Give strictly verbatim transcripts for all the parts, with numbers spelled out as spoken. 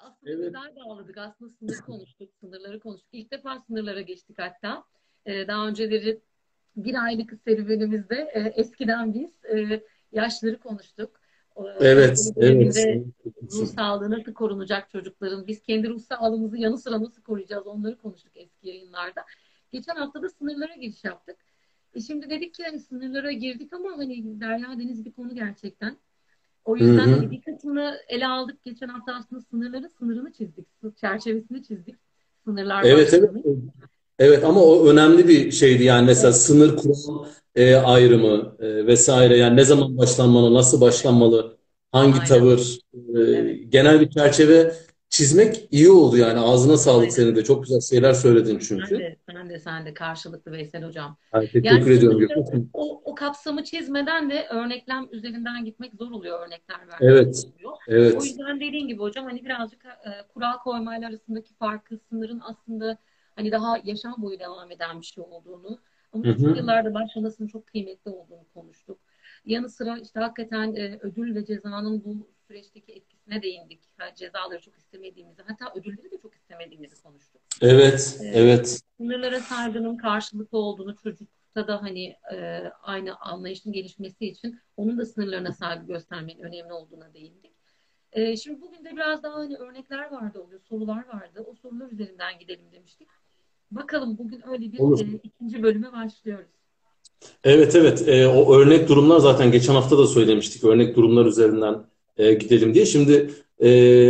aslında Evet. güzel bağladık. Aslında sınır konuştuk, sınırları konuştuk. İlk defa sınırlara geçtik hatta. Ee, daha önceleri bir aylık serüvenimizde e, eskiden biz e, yaşları konuştuk. E, Evet, pandemi evet. döneminde ruh sağlığı nasıl korunacak çocukların? Biz kendi ruh sağlığımızı yanı sıra nasıl koruyacağız? Onları konuştuk eski yayınlarda. Geçen hafta da sınırlara giriş yaptık. E şimdi dedik ki hani sınırlara girdik ama hani derya deniz bir konu gerçekten. O Hı yüzden hani hı. bir kısmını ele aldık. Geçen hafta aslında sınırların sınırını çizdik. Çerçevesini çizdik. Sınırlar Evet, evet. başlığını. Evet ama o önemli bir şeydi yani mesela Evet, sınır kural e, ayrımı e, vesaire evet, yani ne zaman başlanmalı, nasıl başlanmalı, hangi aynen. tavır, e, Evet, genel bir çerçeve çizmek iyi oldu yani ağzına sağlık aynen. senin de çok güzel şeyler söyledin Sen çünkü. de, sen de, sen de karşılıklı Veysel Hocam. Yani Yani teşekkür ediyorum sonuçta Gökhan. o, o kapsamı çizmeden de örneklem üzerinden gitmek zor oluyor, örnekler vermek zor Evet, oluyor. O evet. yüzden dediğin gibi hocam hani birazcık e, kural koymayla arasındaki farkı, sınırın aslında hani daha yaşam boyu devam eden bir şey olduğunu ama Hı küçük hı. yıllarda başlamasının çok kıymetli olduğunu konuştuk. Yanı sıra işte hakikaten e, ödül ve cezanın bu süreçteki etkisine değindik. Ha, cezaları çok istemediğimizi, hatta ödülleri de çok istemediğimizi konuştuk. Evet, E, evet. Sınırlara saygının karşılıklı olduğunu, çocukta da hani e, aynı anlayışın gelişmesi için onun da sınırlarına saygı göstermenin önemli olduğuna değindik. E, şimdi bugün de biraz daha hani örnekler vardı oluyor, sorular vardı. O sorular üzerinden gidelim demiştik. Bakalım bugün öyle bir Olur. e, ikinci bölüme başlıyoruz. Evet, evet. E, o örnek durumlar zaten geçen hafta da söylemiştik. Örnek durumlar üzerinden e, gidelim diye. Şimdi e,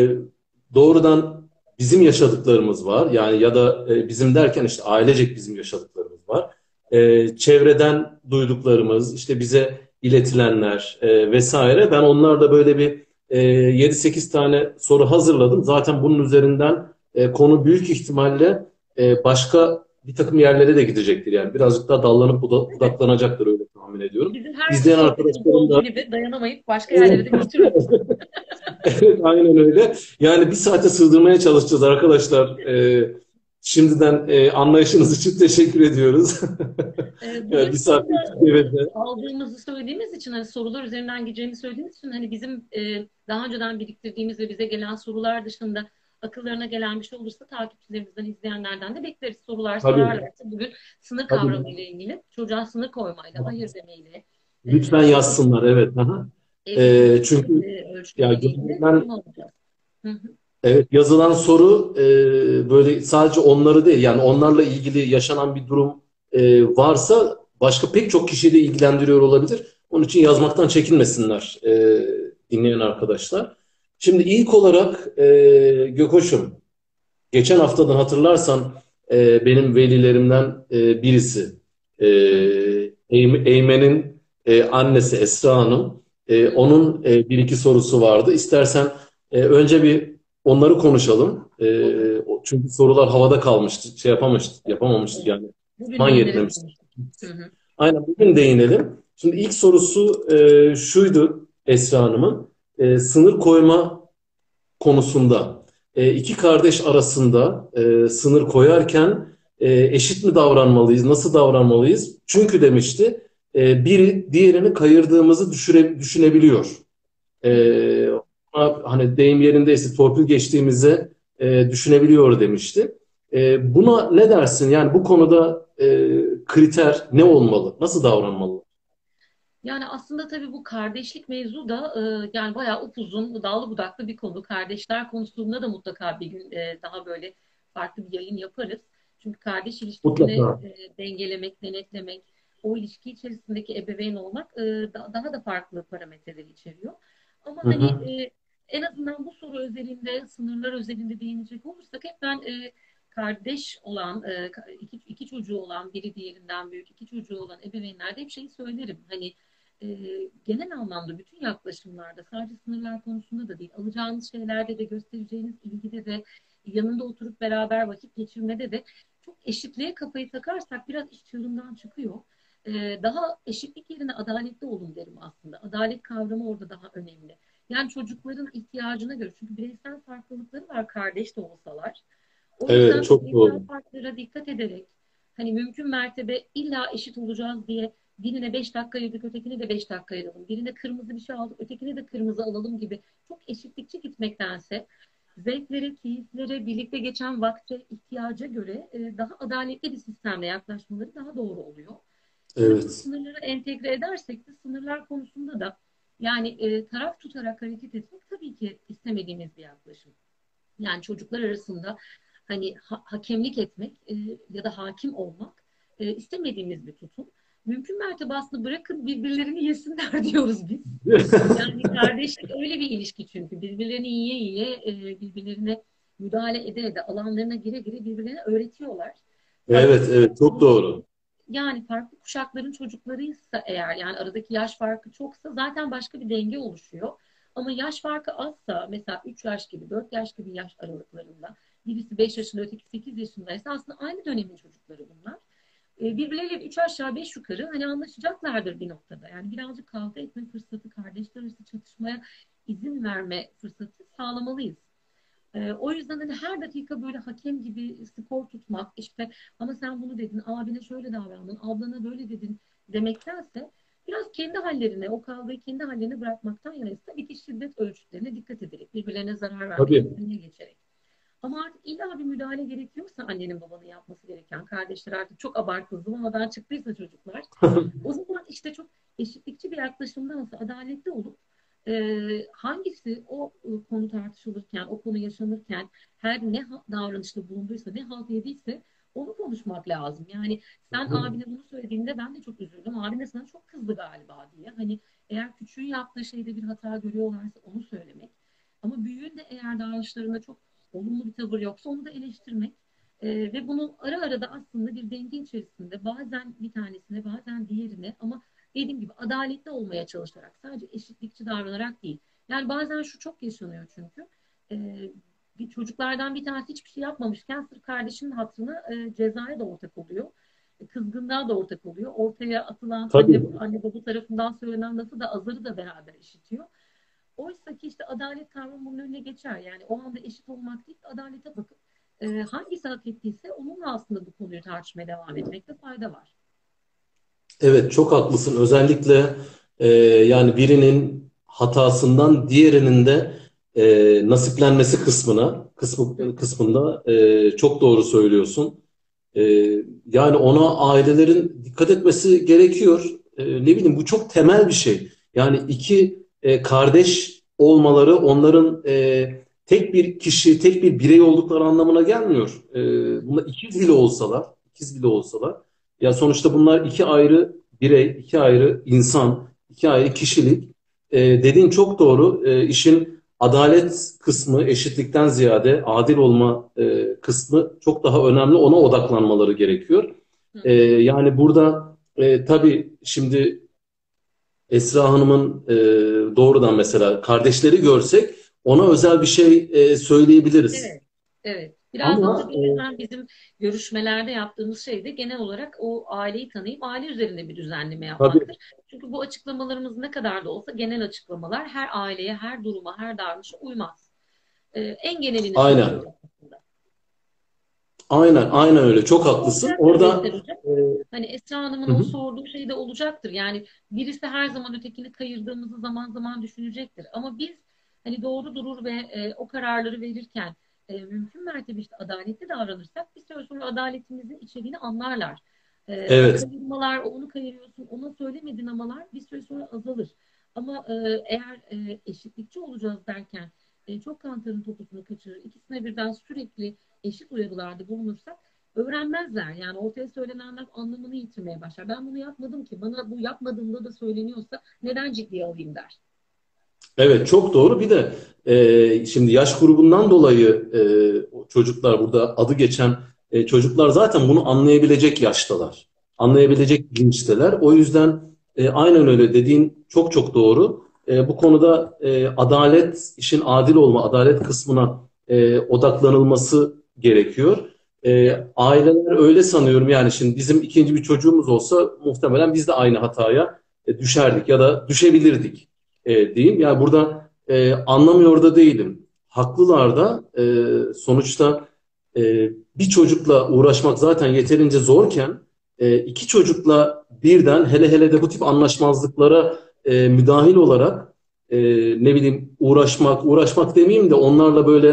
doğrudan bizim yaşadıklarımız var. Yani ya da e, bizim derken işte ailecek bizim yaşadıklarımız var. E, çevreden duyduklarımız, işte bize iletilenler e, vesaire. Ben onlarla böyle bir e, yedi sekiz tane soru hazırladım. Zaten bunun üzerinden e, konu büyük ihtimalle e, başka bir takım yerlere de gidecektir yani. Birazcık daha dallanıp buda- Evet. budaklanacaktır öyle tahmin ediyorum. Bizim her İzleyen sohbetimizde arkadaşlarım olduğu da gibi dayanamayıp başka yerlere de evet, götürürüz. evet aynen öyle. Yani bir saate sığdırmaya çalışacağız arkadaşlar. Ee, şimdiden e, anlayışınız için teşekkür ediyoruz. Ee, Yani bugün bir saat soruda iki devede. aldığımızı söylediğimiz için hani sorular üzerinden gideceğini söylediğimiz için hani bizim e, daha önceden biriktirdiğimiz ve bize gelen sorular dışında akıllarına gelen bir şey olursa takipçilerimizden, izleyenlerden de bekleriz. Sorular Tabii, sorarlarsa bugün sınır tabii. kavramı ile ilgili, çocuğa sınır koymayla, hayır demeyle, e, Lütfen evlilik, yazsınlar. Evet. Aha. evlilik Ee, çünkü e, ya ölçüleriyle ilgili gönlümden konu alacağız. Hı hı. evet, yazılan soru e, böyle sadece onları değil yani onlarla ilgili yaşanan bir durum e, varsa başka pek çok kişiyi de ilgilendiriyor olabilir. Onun için yazmaktan çekinmesinler e, dinleyen arkadaşlar. Şimdi ilk olarak e, Gökoş'um geçen haftadan hatırlarsan e, benim velilerimden e, birisi e, Hı Eyme- Eymen'in e, annesi Esra Hanım e, hı. onun e, bir iki sorusu vardı. İstersen e, önce bir onları konuşalım. Olur. E, o- çünkü sorular havada kalmıştı. Şey yapamamıştık, yapamamıştık Evet. yani. Bugün Zaman değiniriz yetmemişti. demiştik. Hı hı. Aynen bugün değinelim. Şimdi ilk sorusu e, şuydu Esra Hanım'ın. E, sınır koyma konusunda e, iki kardeş arasında e, sınır koyarken e, eşit mi davranmalıyız, nasıl davranmalıyız? Çünkü demişti e, biri diğerini kayırdığımızı düşüre, düşünebiliyor. Hı hı. E, ona, hani deyim yerindeyse torpil geçtiğimizi e, düşünebiliyor demişti. E, buna ne dersin? Yani bu konuda e, kriter ne olmalı? Nasıl davranmalı? Yani aslında tabii bu kardeşlik mevzu da e, yani bayağı upuzun, dallı budaklı bir konu. Kardeşler konusunda da mutlaka bir gün e, daha böyle farklı bir yayın yaparız. Çünkü kardeş ilişkisini Mutlaka. e, dengelemek, denetlemek, o ilişki içerisindeki ebeveyn olmak e, da- daha da farklı parametreleri içeriyor. Ama Hı hani hı. e, en azından bu soru özelinde, sınırlar özelinde değinecek olursak hep ben e, kardeş olan, e, iki, iki çocuğu olan, biri diğerinden büyük, iki çocuğu olan ebeveynlerde hep şeyi söylerim. Hani e, genel anlamda bütün yaklaşımlarda sadece sınırlar konusunda da değil, alacağınız şeylerde de göstereceğiniz ilgide de yanında oturup beraber vakit geçirmede de çok eşitliğe kafayı takarsak biraz iş çığırından çıkıyor. E, daha eşitlik yerine adaletli olun derim aslında. Adalet kavramı orada daha önemli. Yani çocukların ihtiyacına göre çünkü bireysel farklılıkları var kardeş de olsalar. O Evet, yüzden o çok bireysel doğru. farklara dikkat ederek hani mümkün mertebe illa eşit olacağız diye birine beş dakika ayırdık, ötekine de beş dakika ayıralım. Birine kırmızı bir şey aldık, ötekine de kırmızı alalım gibi çok eşitlikçi gitmektense zevklere, keyiflere, birlikte geçen vakte, ihtiyaca göre e, daha adaletli bir sistemle yaklaşmaları daha doğru oluyor. Tabii bunu Evet. sınırlara entegre edersek de sınırlar konusunda da yani e, taraf tutarak hareket etmek tabii ki istemediğimiz bir yaklaşım. Yani çocuklar arasında hani ha- hakemlik etmek e, ya da hakim olmak e, istemediğimiz bir tutum. Mümkün mertebe aslında bırakın birbirlerini yesinler diyoruz biz. Yani kardeşlik öyle bir ilişki çünkü birbirlerini yiye yiye e, birbirlerine müdahale ede ede alanlarına gire gire birbirlerine öğretiyorlar. Farklı Evet, evet, çok kuşakların, doğru. yani farklı kuşakların çocuklarıysa eğer yani aradaki yaş farkı çoksa zaten başka bir denge oluşuyor. Ama yaş farkı azsa mesela üç yaş gibi dört yaş gibi yaş aralıklarında birisi beş yaşında öteki sekiz yaşındaysa aslında aynı dönemin çocukları bunlar. E, birbirleriyle üç aşağı beş yukarı hani anlaşacaklardır bir noktada. Yani birazcık kavga etme fırsatı, kardeşler arası çatışmaya izin verme fırsatı sağlamalıyız. E, o yüzden hani her dakika böyle hakem gibi skor tutmak, işte ama sen bunu dedin, abine şöyle davrandın, ablana böyle dedin demektense biraz kendi hallerine, o kavgayı kendi hallerine bırakmaktan yanayız. Tabii ki şiddet ölçütlerine dikkat ederek, birbirlerine zarar vermenin Tabii. önüne geçerek. Ama artık illa bir müdahale gerekiyorsa annenin babanın yapması gereken, kardeşler artık çok abartılı zıvanadan çıktıysa çocuklar, o zaman işte çok eşitlikçi bir yaklaşımdansa adaletli olup e, hangisi o e, konu tartışılırken, o konu yaşanırken her ne davranışta bulunduysa, ne halt yediyse onu konuşmak lazım. Yani sen abine bunu söylediğinde ben de çok üzüldüm. Abin de sana çok kızdı galiba diye. Hani eğer küçüğün yaptığı şeyde bir hata görüyorlarsa onu söylemek. Ama büyüğün de eğer davranışlarında çok olumlu bir tavır yoksa onu da eleştirmek. Ee, ve bunu ara ara da aslında bir denge içerisinde bazen bir tanesine bazen diğerine ama dediğim gibi adaletli olmaya çalışarak sadece eşitlikçi davranarak değil. Yani bazen şu çok yaşanıyor çünkü ee, bir çocuklardan bir tanesi hiçbir şey yapmamışken sırf kardeşinin hatırına e, cezaya da ortak oluyor. E, Kızgınlığa da ortak oluyor. Ortaya atılan anne, Tabii. anne baba tarafından söylenen lafı da azarı da beraber işitiyor. Oysa ki işte adalet kavramı bunun önüne geçer. Yani o anda eşit olmak değil, adalete bakıp e, hangisi hak ettiyse onunla aslında bu konuyu tartışmaya devam etmekte fayda var. Evet, çok haklısın. Özellikle e, yani birinin hatasından diğerinin de e, nasiplenmesi kısmına Hı kısmı, kısmında e, çok doğru söylüyorsun. E, Yani ona ailelerin dikkat etmesi gerekiyor. E, ne bileyim, bu çok temel bir şey. Yani iki e, kardeş olmaları onların e, tek bir kişi, tek bir birey oldukları anlamına gelmiyor. E, bunlar ikiz bile olsalar, ikiz bile olsalar, ya sonuçta bunlar iki ayrı birey, iki ayrı insan, iki ayrı kişilik. E, dediğin çok doğru. E, işin adalet kısmı, eşitlikten ziyade adil olma e, kısmı çok daha önemli. Ona odaklanmaları gerekiyor. hı E, hı. yani burada e, tabii şimdi Esra Hanım'ın e, doğrudan mesela kardeşleri görsek ona özel bir şey e, söyleyebiliriz. Evet, evet. Biraz da Ama tabii o e, yüzden bizim görüşmelerde yaptığımız şey de genel olarak o aileyi tanıyıp aile üzerinde bir düzenleme tabii yapmaktır. Çünkü bu açıklamalarımız ne kadar da olsa genel açıklamalar her aileye, her duruma, her davranışa uymaz. Ee, en genelini aynen, söylüyoruz aslında. aynen, aynen öyle. Çok haklısın. Olacaktır Veysel Orada Hocam. e, Hani Esra Hanım'ın hı o hı, sorduğu şey de olacaktır. Yani birisi her zaman ötekini kayırdığımızı zaman zaman düşünecektir. Ama biz hani doğru durur ve e, o kararları verirken e, mümkün mertebe işte adaletli davranırsak bir süre sonra adaletimizin içeriğini anlarlar. E, o evet. kayırmalar, o onu kayırıyorsun, ona söylemedin amalar bir süre sonra azalır. Ama e, eğer e, eşitlikçi olacağız derken e, çok kantarın topusunu kaçırır. İkisine birden sürekli eşit uyarılarda bulunursak öğrenmezler. Yani ortaya söylenenler anlamını yitirmeye başlar. Ben bunu yapmadım ki. Bana bu yapmadığımda da söyleniyorsa neden ciddiye alayım der. Evet, çok doğru. Bir de e, şimdi yaş grubundan dolayı e, o çocuklar, burada adı geçen e, çocuklar zaten bunu anlayabilecek yaştalar. Anlayabilecek bilinçteler. O yüzden e, aynen öyle dediğin çok çok doğru. E, bu konuda e, adalet, işin adil olma, adalet kısmına e, odaklanılması gerekiyor. E, Evet. aileler öyle sanıyorum, yani şimdi bizim ikinci bir çocuğumuz olsa muhtemelen biz de aynı hataya e, düşerdik ya da düşebilirdik e, diyeyim. Yani burada e, anlamıyor da değilim. Haklılar da e, sonuçta e, bir çocukla uğraşmak zaten yeterince zorken e, iki çocukla birden, hele hele de bu tip anlaşmazlıklara e, müdahil olarak e, ne bileyim uğraşmak, uğraşmak demeyeyim de onlarla böyle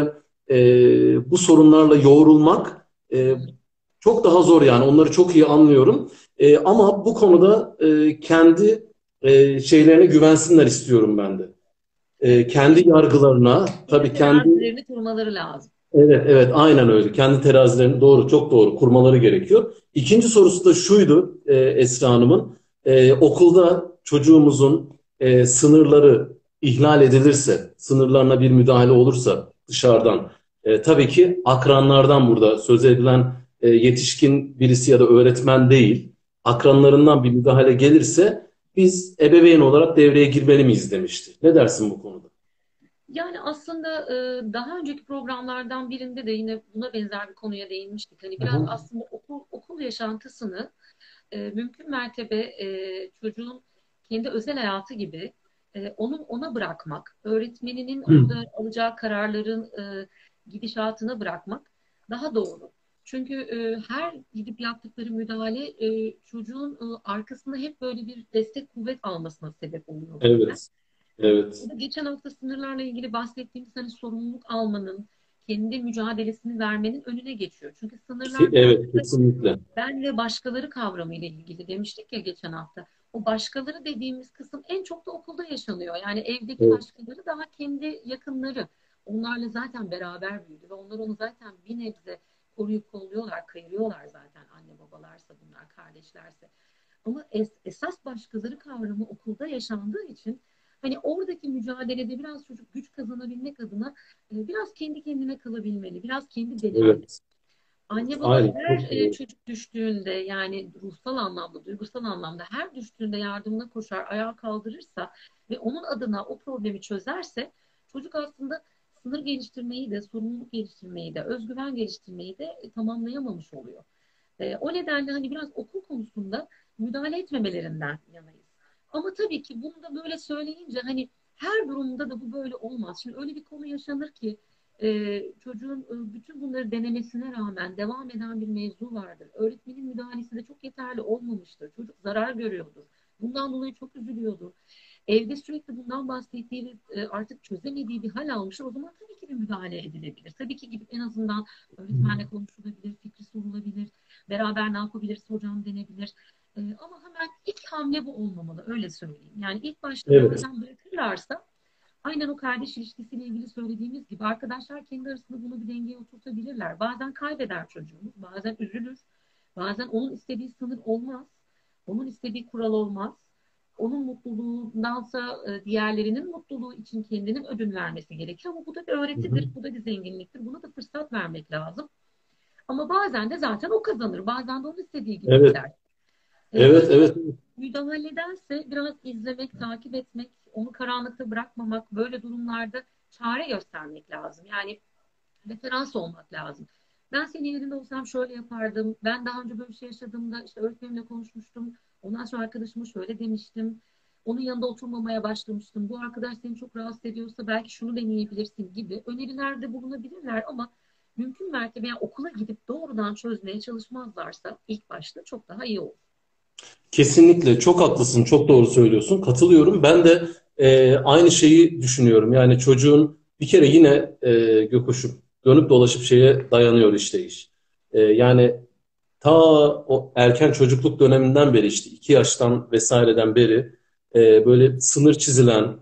e, bu sorunlarla yoğrulmak e, çok daha zor yani. Onları çok iyi anlıyorum. E, ama bu konuda e, kendi e, şeylerine güvensinler istiyorum ben de. E, Evet. kendi yargılarına, Kendi tabii kendi. terazilerini kurmaları lazım. Evet, evet, aynen öyle. Kendi terazilerini doğru, çok doğru kurmaları gerekiyor. İkinci sorusu da şuydu e, Esra Hanım'ın. E, okulda çocuğumuzun e, sınırları ihlal edilirse, sınırlarına bir müdahale olursa dışarıdan, e, tabii ki akranlardan burada söz edilen e, yetişkin birisi ya da öğretmen değil, akranlarından bir müdahale gelirse biz ebeveyn olarak devreye girmeli miyiz demişti. Ne dersin bu konuda? Yani aslında e, daha önceki programlardan birinde de yine buna benzer bir konuya değinmiştik. Hani Hı biraz hı. aslında okul okul yaşantısını e, mümkün mertebe e, çocuğun kendi özel hayatı gibi e, onun ona bırakmak, öğretmeninin orada alacağı kararların e, gidişatına bırakmak daha doğru. Çünkü e, her gidip yaptıkları müdahale e, çocuğun e, arkasında hep böyle bir destek kuvvet almasına sebep oluyor bazen. Evet, E, evet. bu da geçen hafta sınırlarla ilgili bahsettiğimiz hani sorumluluk almanın, kendi mücadelesini vermenin önüne geçiyor. Çünkü Ki- sınırlar biraz Evet, da kesinlikle. ben ve başkaları kavramı ile ilgili demiştik ya geçen hafta. O başkaları dediğimiz kısım en çok da okulda yaşanıyor. Yani evdeki Evet. başkaları daha kendi yakınları. Onlarla zaten beraber büyüdü ve onlar onu zaten bir nebze koruyup kolluyorlar, kayırıyorlar zaten anne babalarsa bunlar, kardeşlerse. Ama es esas başkaları kavramı okulda yaşandığı için hani oradaki mücadelede biraz çocuk güç kazanabilmek adına e, biraz kendi kendine kalabilmeli, biraz kendi denemeli. Evet. Anne baba Aynen. her Çok e, doğru. çocuk düştüğünde yani ruhsal anlamda, duygusal anlamda her düştüğünde yardımına koşar, ayağa kaldırırsa ve onun adına o problemi çözerse çocuk aslında sınır geliştirmeyi de, sorumluluk geliştirmeyi de, özgüven geliştirmeyi de e, tamamlayamamış oluyor. E, o nedenle hani biraz okul konusunda müdahale etmemelerinden yanayız. Ama tabii ki bunu da böyle söyleyince hani her durumda da bu böyle olmaz. Şimdi öyle bir konu yaşanır ki e, çocuğun e, bütün bunları denemesine rağmen devam eden bir mevzu vardır. Öğretmenin müdahalesi de çok yeterli olmamıştır. Çocuk zarar görüyordur. Bundan dolayı çok üzülüyordur. Evde sürekli bundan bahsettiği ve e, artık çözemediği bir hal almıştır. O zaman tabii ki bir müdahale edilebilir. Tabii ki gidip en azından öğretmenle konuşulabilir, fikri sorulabilir. Beraber ne yapabiliriz hocam denebilir. E, ama hemen ilk hamle bu olmamalı öyle söyleyeyim. Yani ilk başta Evet. bazen bırakırlarsa aynen o kardeş ilişkisiyle ilgili söylediğimiz gibi arkadaşlar kendi arasında bunu bir dengeye oturtabilirler. Bazen kaybeder çocuğumuz, bazen üzülür, bazen onun istediği sınır olmaz, onun istediği kural olmaz. Onun mutluluğundansa e, diğerlerinin mutluluğu için kendinin ödün vermesi gerekiyor. Ama bu da bir Hı hı. öğretidir, bu da bir zenginliktir. Buna da fırsat vermek lazım. Ama bazen de zaten o kazanır, bazen de onun istediği gibi Evet. gider. E, o Evet, yüzden evet. müdahaledense biraz izlemek, takip etmek, onu karanlıkta bırakmamak, böyle durumlarda çare göstermek lazım. Yani referans olmak lazım. Ben senin yerinde olsam şöyle yapardım. Ben daha önce böyle bir şey yaşadığımda işte öğretmenimle konuşmuştum. Ondan sonra arkadaşıma şöyle demiştim. Onun yanında oturmamaya başlamıştım. Bu arkadaş seni çok rahatsız ediyorsa belki şunu deneyebilirsin gibi önerilerde bulunabilirler ama mümkün mertebe yani okula gidip doğrudan çözmeye çalışmazlarsa ilk başta çok daha iyi olur. Kesinlikle çok haklısın, çok doğru söylüyorsun. Katılıyorum. Ben de e, aynı şeyi düşünüyorum. Yani çocuğun bir kere yine e, Gökuş'um dönüp dolaşıp şeye dayanıyor işte iş. E, yani ta o erken çocukluk döneminden beri işte iki yaştan vesaireden beri e, böyle sınır çizilen,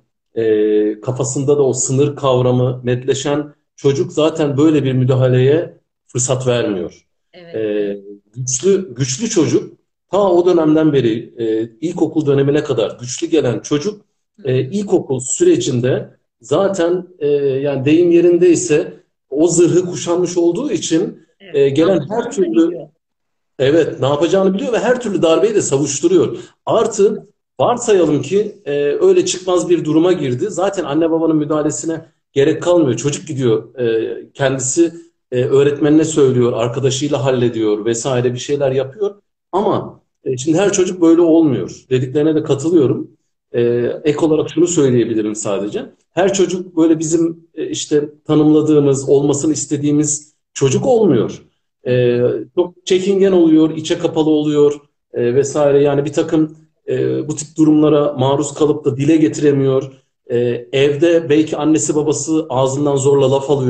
e, kafasında da o sınır kavramı netleşen çocuk zaten böyle bir müdahaleye fırsat vermiyor. Evet, E, evet. güçlü güçlü çocuk ta o dönemden beri e, ilkokul dönemine kadar güçlü gelen çocuk Hı e, hı. ilkokul sürecinde zaten e, yani deyim yerindeyse o zırhı kuşanmış olduğu için Evet. e, Ne gelen her yapacağını da türlü. biliyor. Evet, ne yapacağını biliyor ve her türlü darbeyi de savuşturuyor. Artı varsayalım ki e, öyle çıkmaz bir duruma girdi. Zaten anne babanın müdahalesine gerek kalmıyor. Çocuk gidiyor, e, kendisi e, öğretmenine söylüyor, arkadaşıyla hallediyor vesaire bir şeyler yapıyor. Ama e, şimdi her çocuk böyle olmuyor. Dediklerine de katılıyorum. E, Ek olarak şunu söyleyebilirim sadece. Her çocuk böyle bizim e, işte tanımladığımız, olmasını istediğimiz çocuk olmuyor. Hı hı. E, Çok çekingen oluyor, içe kapalı oluyor e, vesaire. Yani bir takım e, bu tip durumlara maruz kalıp da dile getiremiyor. E, evde belki annesi babası ağzından zorla laf alıyor.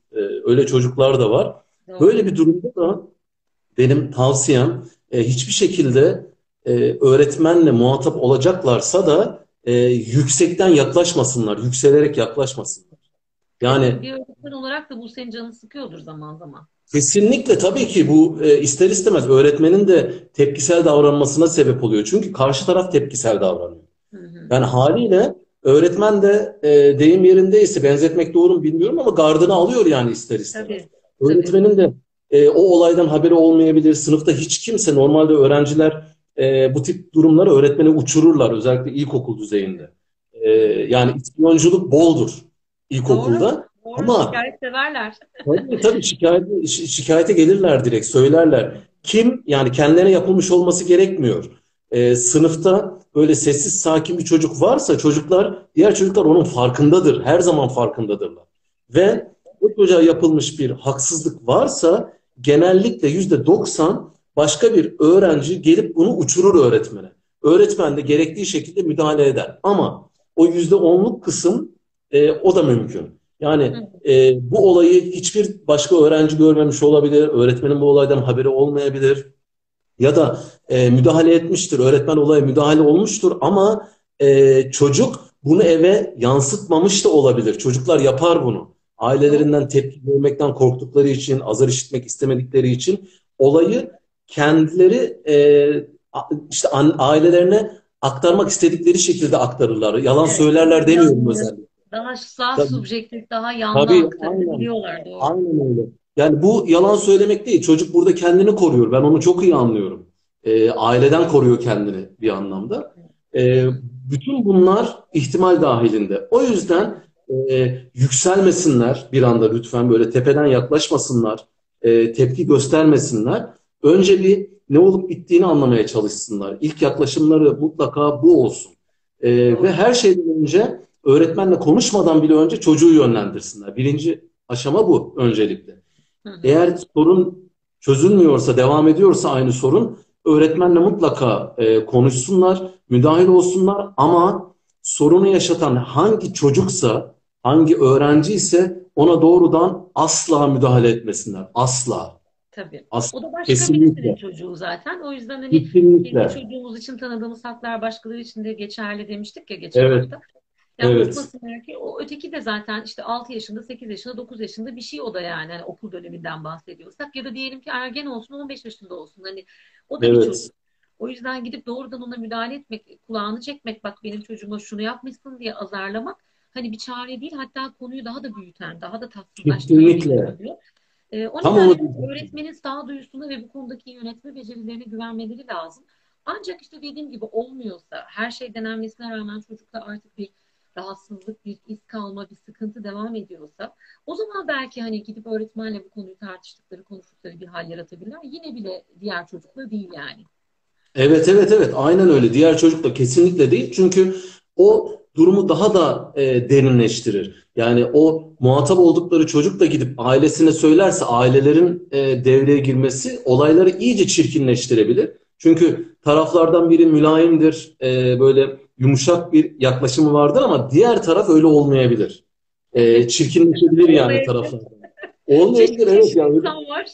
E, öyle çocuklar da var. Doğru. Böyle bir durumda da benim tavsiyem e, hiçbir şekilde e, öğretmenle muhatap olacaklarsa da e, yüksekten yaklaşmasınlar, yükselerek yaklaşmasınlar. Değil Yani mi? Bir öğretmen olarak da bu senin canını sıkıyordur zaman zaman. kesinlikle tabii ki bu e, ister istemez öğretmenin de tepkisel davranmasına sebep oluyor. Çünkü karşı taraf tepkisel davranıyor. Hı hı. Yani haliyle öğretmen de e, deyim yerindeyse benzetmek doğru mu bilmiyorum ama gardını alıyor yani ister istemez. Tabii, tabii. Öğretmenin de e, o olaydan haberi olmayabilir. Sınıfta hiç kimse normalde öğrenciler e, bu tip durumları öğretmene uçururlar özellikle ilkokul düzeyinde. E, Hı hı. yani ispiyonculuk boldur Doğru, ilkokulda doğru. ama Şikayet severler. tabii tabii şikayete, şi- şikayete gelirler direkt söylerler. Kim yani kendilerine yapılmış olması gerekmiyor. Ee, sınıfta böyle sessiz sakin bir çocuk varsa çocuklar diğer çocuklar onun farkındadır. Her zaman farkındadırlar. Evet. Ve bu çocuğa yapılmış bir haksızlık varsa genellikle yüzde doksan başka bir öğrenci gelip bunu uçurur öğretmene. Öğretmen de gerektiği şekilde müdahale eder. Ama o yüzde onluk kısım e, o da mümkün. Hı Yani hı. e, bu olayı hiçbir başka öğrenci görmemiş olabilir, öğretmenin bu olaydan haberi olmayabilir ya da e, müdahale etmiştir, öğretmen olaya müdahale olmuştur ama e, çocuk bunu eve yansıtmamış da olabilir. Çocuklar yapar bunu. Doğru. Ailelerinden tepki görmekten korktukları için, azar işitmek istemedikleri için olayı kendileri e, a- işte an- ailelerine aktarmak istedikleri şekilde aktarırlar. Yalan Evet. söylerler Daha demiyorum canlı, özellikle. daha sağ subjektif, daha yanlı Tabii aynen. aktarabiliyorlar. Doğru. Aynen öyle. Yani bu yalan söylemek değil. Çocuk burada kendini koruyor. Ben onu çok iyi anlıyorum. Ee, aileden koruyor kendini bir anlamda. Hı Ee, hı. bütün bunlar ihtimal dahilinde. O yüzden e, yükselmesinler bir anda lütfen böyle tepeden yaklaşmasınlar. E, tepki göstermesinler. Önce bir ne olup bittiğini anlamaya çalışsınlar. İlk yaklaşımları mutlaka bu olsun. E, ve Doğru. her şeyden önce öğretmenle konuşmadan bile önce çocuğu yönlendirsinler. Birinci aşama bu öncelikle. Hı hı. Eğer sorun çözülmüyorsa, devam ediyorsa aynı sorun, öğretmenle mutlaka e, konuşsunlar, müdahil olsunlar ama sorunu yaşatan hangi çocuksa, hangi öğrenci ise ona doğrudan asla müdahale etmesinler. Asla. Tabii. O Asla. da başka birisinin Kesinlikle. çocuğu zaten. O yüzden hani kendi Kesinlikle. çocuğumuz için tanıdığımız haklar başkaları için de geçerli demiştik ya geçen Evet. hafta. Yani Evet. unutmasınlar ki o öteki de zaten işte altı yaşında, sekiz yaşında, dokuz yaşında bir şey o da yani. Hani okul döneminden bahsediyorsak ya da diyelim ki ergen olsun on beş yaşında olsun. Hani o da bir Evet. çocuk. O yüzden gidip doğrudan ona müdahale etmek, kulağını çekmek, bak benim çocuğuma şunu yapmışsın diye azarlamak hani bir çare değil. Hatta konuyu daha da büyüten, daha da tatsızlaştıran bir şey Kesinlikle. oluyor. Ee, o Tam onu nedenle diyecektim. öğretmenin sağduyusuna ve bu konudaki yönetme becerilerine güvenmeleri lazım. Ancak işte dediğim gibi olmuyorsa, her şey denenmesine rağmen çocukta artık bir rahatsızlık, bir iz kalma, bir sıkıntı devam ediyorsa, o zaman belki hani gidip öğretmenle bu konuyu tartıştıkları, konuştukları bir hal yaratabilirler. Yine bile diğer çocukla değil yani. Evet evet evet aynen öyle. Diğer çocuk da kesinlikle değil. Çünkü o durumu daha da e, derinleştirir. Yani o muhatap oldukları çocuk da gidip ailesine söylerse ailelerin e, devreye girmesi olayları iyice çirkinleştirebilir. Çünkü taraflardan biri mülayimdir, e, böyle yumuşak bir yaklaşımı vardır ama diğer taraf öyle olmayabilir. E, çirkinleşebilir yani Olmayabilir. taraflardan. Olmayabilir Çeşit evet çeşit yani öyle insan var.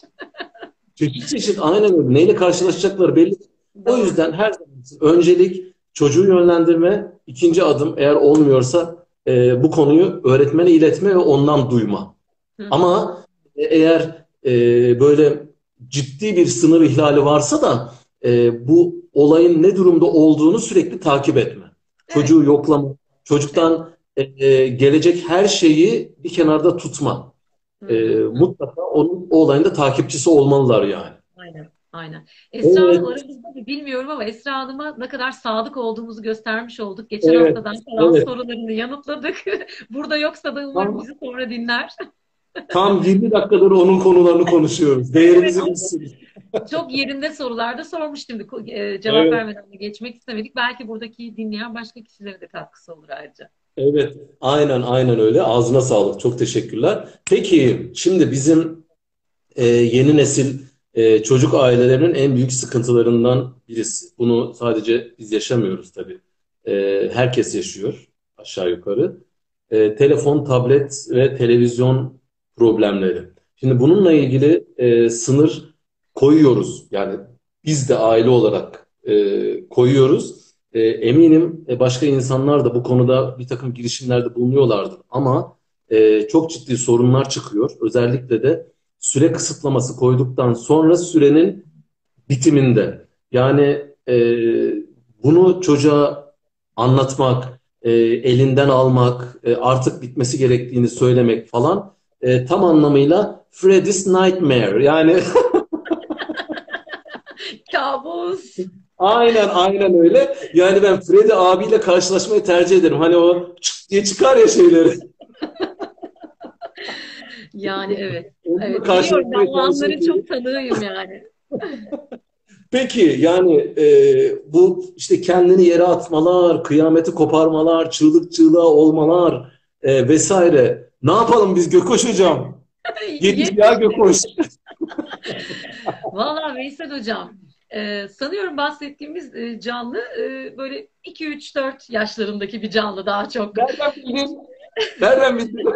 çeşit çeşit aynen öyle. Neyle karşılaşacakları belli. O Doğru. yüzden her zaman öncelik çocuğu yönlendirme, ikinci adım eğer olmuyorsa e, bu konuyu öğretmene iletme ve ondan duyma. Hı hı. Ama e, eğer e, böyle ciddi bir sınır ihlali varsa da e, bu olayın ne durumda olduğunu sürekli takip etme. Evet. Çocuğu yoklama, Evet. çocuktan e, e, gelecek her şeyi bir kenarda tutma. Hı E, hı. Hı. mutlaka onun o olayın da takipçisi olmalılar yani. Aynen, aynen. Esra Hanım Evet, aramızda mı bilmiyorum ama Esra Hanım'a ne kadar sadık olduğumuzu göstermiş olduk. Geçen evet, haftadan kalan evet. sorularını yanıtladık. Burada yoksa da umarım Tam, bizi sonra dinler. tam yirmi dakikadır onun konularını konuşuyoruz. Evet, Değerinizi ama bilsin. çok yerinde sorular da sormuş şimdi. E, cevap Evet, vermeden de geçmek istemedik. Belki buradaki dinleyen başka kişilere de katkısı olur ayrıca. evet. Aynen, aynen öyle. Ağzına sağlık. Çok teşekkürler. Peki, şimdi bizim e, yeni nesil e, çocuk ailelerinin en büyük sıkıntılarından birisi. Bunu sadece biz yaşamıyoruz tabii. E, herkes yaşıyor aşağı yukarı. E, telefon, tablet ve televizyon problemleri. Şimdi bununla ilgili e, sınır koyuyoruz. Yani biz de aile olarak e, koyuyoruz. E, eminim e, başka insanlar da bu konuda bir takım girişimlerde bulunuyorlardır. Ama e, çok ciddi sorunlar çıkıyor. Özellikle de süre kısıtlaması koyduktan sonra sürenin bitiminde. Yani e, bunu çocuğa anlatmak, e, elinden almak, e, artık bitmesi gerektiğini söylemek falan e, tam anlamıyla Freddy's Nightmare. Yani Kabus. aynen aynen öyle. Yani ben Freddy abiyle karşılaşmayı tercih ederim. Hani o çık diye çıkar ya şeyleri. Yani evet. Onunla Evet biliyorum ben karşılaşmayı o tercih anları ederim. çok tanığıyım yani. Peki yani e, bu işte kendini yere atmalar, kıyameti koparmalar, çığlık çığlığa olmalar e, vesaire. Ne yapalım biz Gökoş hocam? Yetiş ya Yetişti. Gökoş. Valla Veysel Hocam, e, sanıyorum bahsettiğimiz e, canlı e, böyle iki üç dört yaşlarındaki bir canlı daha çok Nereden bildin? Nereden bildin?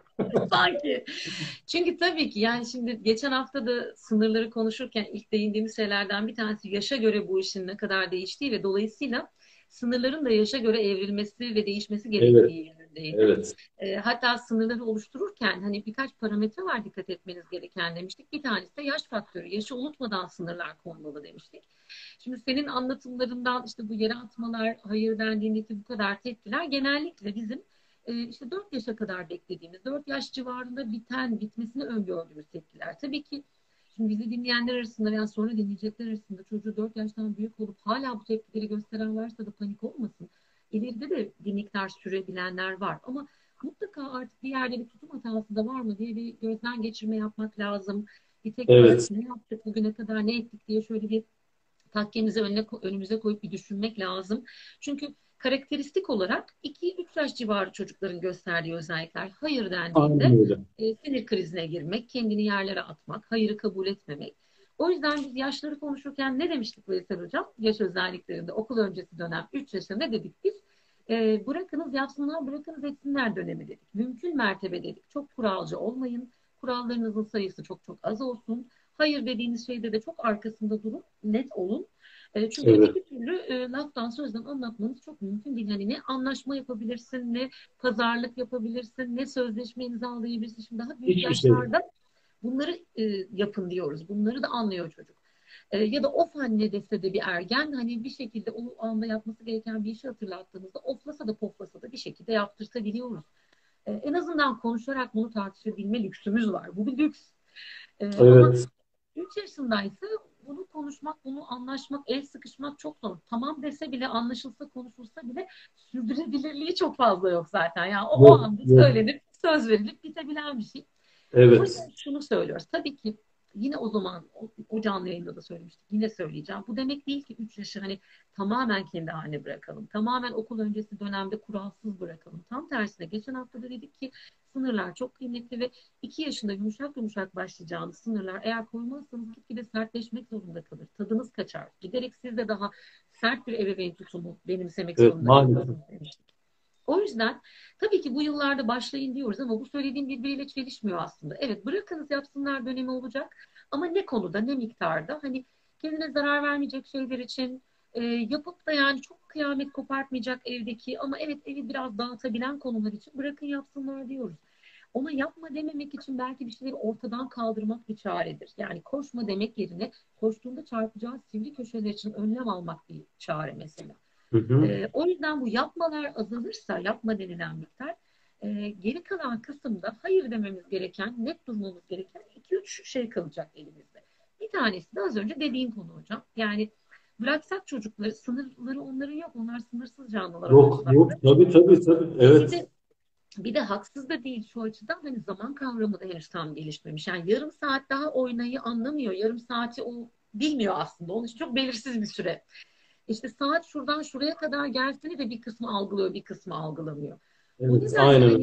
sanki. Çünkü tabii ki yani şimdi geçen hafta da sınırları konuşurken ilk değindiğimiz şeylerden bir tanesi yaşa göre bu işin ne kadar değiştiği ve dolayısıyla sınırların da yaşa göre evrilmesi ve değişmesi Evet, gerektiği yönündeydi. evet, E, hatta sınırları oluştururken hani birkaç parametre var dikkat etmeniz gereken demiştik. Bir tanesi de yaş faktörü. Yaşı unutmadan sınırlar konmalı demiştik. Şimdi senin anlatımlarından işte bu yere atmalar, hayır dendiğindeki bu kadar tepkiler genellikle bizim e, işte dört yaşa kadar beklediğimiz, dört yaş civarında biten, bitmesini öngördüğümüz tepkiler. Tabii ki şimdi bizi dinleyenler arasında veya sonra dinleyecekler arasında çocuğu dört yaştan büyük olup hala bu tepkileri gösteren varsa da panik olmasın. İleride de bir miktar sürebilenler var ama mutlaka artık bir yerde bir tutum hatası da var mı diye bir gözden geçirme yapmak lazım. Bir tekrar evet, ne yaptık bugüne kadar ne ettik diye şöyle bir takkemizi önüne, önümüze koyup bir düşünmek lazım. Çünkü karakteristik olarak iki üç yaş civarı çocukların gösterdiği özellikler hayır aynen dendiğinde öyle. e, sinir krizine girmek, kendini yerlere atmak, hayırı kabul etmemek. O yüzden biz yaşları konuşurken ne demiştik Veysel Hocam? Yaş özelliklerinde okul öncesi dönem üç yaşında ne dedik biz? E, bırakınız yapsınlar, bırakınız etsinler dönemi dedik. Mümkün mertebe dedik. Çok kuralcı olmayın. Kurallarınızın sayısı çok çok az olsun. Hayır dediğiniz şeyde de çok arkasında durun, net olun. E, çünkü Evet. öteki türlü e, laftan sözden anlatmanız çok mümkün değil. Hani ne anlaşma yapabilirsin, ne pazarlık yapabilirsin, ne sözleşme imzalayabilirsin. Şimdi daha büyük Hiçbir şey. yaşlarda bunları e, yapın diyoruz. Bunları da anlıyor çocuk. E, ya da of anne dese de bir ergen hani bir şekilde o anda yapması gereken bir işi hatırlattığımızda oflasa da poflasa da bir şekilde yaptırtabiliyoruz. E, en azından konuşarak bunu tartışabilme lüksümüz var. Bu bir lüks. E, ama Evet. üç yaşındaysa bunu konuşmak, bunu anlaşmak, el sıkışmak çok zor. Tamam dese bile, anlaşılsa, konuşulsa bile sürdürülebilirliği çok fazla yok zaten. Yani o, o Yok, anda yok. söylenip, söz verilip bitebilen bir şey. O Evet. yüzden şunu söylüyoruz. Tabii ki yine o zaman o, o canlı yayında da söylemiştik. Yine söyleyeceğim. Bu demek değil ki üç yaşı hani tamamen kendi haline bırakalım. Tamamen okul öncesi dönemde kuralsız bırakalım. Tam tersine geçen hafta da dedik ki sınırlar çok kıymetli ve iki yaşında yumuşak yumuşak başlayacağınız sınırlar eğer koymazsanız gitgide sertleşmek zorunda kalır. Tadınız kaçar. Giderek siz de daha sert bir ebeveyn tutumu benimsemek Evet, zorunda maalesef. kalırsınız demiştik. O yüzden tabii ki bu yıllarda başlayın diyoruz ama bu söylediğim birbiriyle çelişmiyor aslında. Evet bırakınız yapsınlar dönemi olacak ama ne konuda ne miktarda hani kendine zarar vermeyecek şeyler için e, yapıp da yani çok kıyamet kopartmayacak evdeki ama evet evi biraz dağıtabilen konular için bırakın yapsınlar diyoruz. Ona yapma dememek için belki bir şeyleri ortadan kaldırmak bir çaredir. Yani koşma demek yerine koştuğunda çarpacağı sivri köşeler için önlem almak bir çare mesela. Hı hı. E, o yüzden bu yapmalar azalırsa, yapma denilen miktar, e, geri kalan kısımda hayır dememiz gereken, net durmamız gereken iki üç şey kalacak elimizde. Bir tanesi de az önce dediğim konu hocam. Yani bıraksak çocukları, sınırları onların yok. Onlar sınırsız canlılar o Yok, yaşlarda. yok. Tabii, tabii, tabii. Bir Evet. de bir de haksız da değil şu açıdan hani zaman kavramı da henüz tam gelişmemiş. Yani yarım saat daha oynayı anlamıyor. Yarım saati o bilmiyor aslında. Onun için çok belirsiz bir süre. İşte saat şuradan şuraya kadar gelsini de bir kısmı algılıyor, bir kısmı algılamıyor. O Evet, nedenle aynen öyle. hani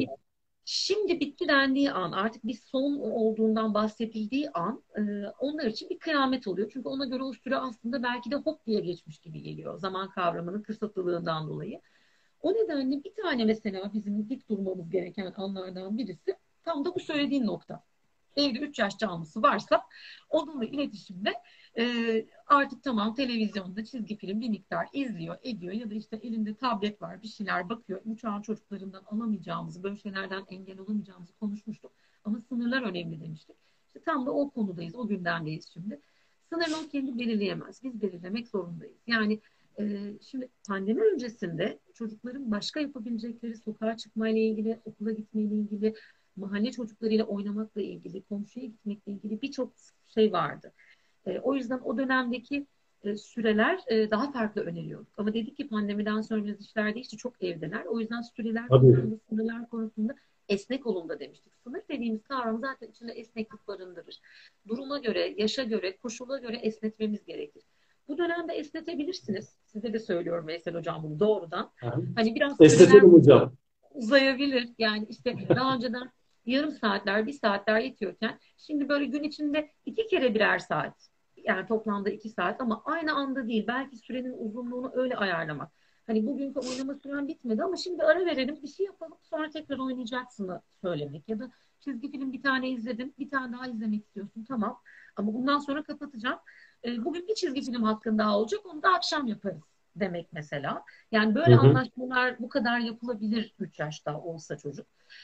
şimdi bitti dendiği an, artık bir son olduğundan bahsedildiği an e, onlar için bir kıyamet oluyor. Çünkü ona göre o süre aslında belki de hop diye geçmiş gibi geliyor. Zaman kavramının kısıtlılığından dolayı. O nedenle bir tane mesela bizim dik durmamız gereken anlardan birisi tam da bu söylediğin nokta. evde üç yaş canlısı varsa onunla iletişimde e, artık tamam televizyonda çizgi film bir miktar izliyor, ediyor ya da işte elinde tablet var bir şeyler bakıyor. Bu çağın çocuklarından alamayacağımızı, böyle şeylerden engel olamayacağımızı konuşmuştuk. Ama sınırlar önemli demiştik. İşte tam da o konudayız, o gündemdeyiz şimdi. Sınırını o kendi belirleyemez. Biz belirlemek zorundayız. Yani e, şimdi pandemi öncesinde çocukların başka yapabilecekleri sokağa çıkmayla ilgili, okula gitmeyle ilgili, mahalle çocuklarıyla oynamakla ilgili, komşuya gitmekle ilgili birçok şey vardı. E, o yüzden o dönemdeki e, süreler e, daha farklı öneriyorduk. Ama dedik ki pandemiden sonra biraz işler değişti. Çok evdeler. O yüzden süreler Tabii. konusunda, sınırlar konusunda esnek olun da demiştik. Sınır dediğimiz kavram zaten içinde esneklik barındırır. Duruma göre, yaşa göre, koşula göre esnetmemiz gerekir. Bu dönemde esnetebilirsiniz. Size de söylüyorum Veysel Hocam bunu doğrudan. Aha. Hani biraz süreler Esnetelim hocam. uzayabilir. Yani işte daha önceden yarım saatler, bir saatler yetiyorken şimdi böyle gün içinde iki kere birer saat. Yani toplamda iki saat ama aynı anda değil. Belki sürenin uzunluğunu öyle ayarlamak. Hani bugünkü oynama süren bitmedi ama şimdi ara verelim, bir şey yapalım, sonra tekrar oynayacaksını söylemek. Ya da çizgi film bir tane izledin, bir tane daha izlemek istiyorsun. Tamam ama bundan sonra kapatacağım. E, bugün bir çizgi film hakkında daha olacak, onu da akşam yaparız demek mesela. Yani Hı böyle hı. anlaşmalar bu kadar yapılabilir üç yaşta olsa çocuk.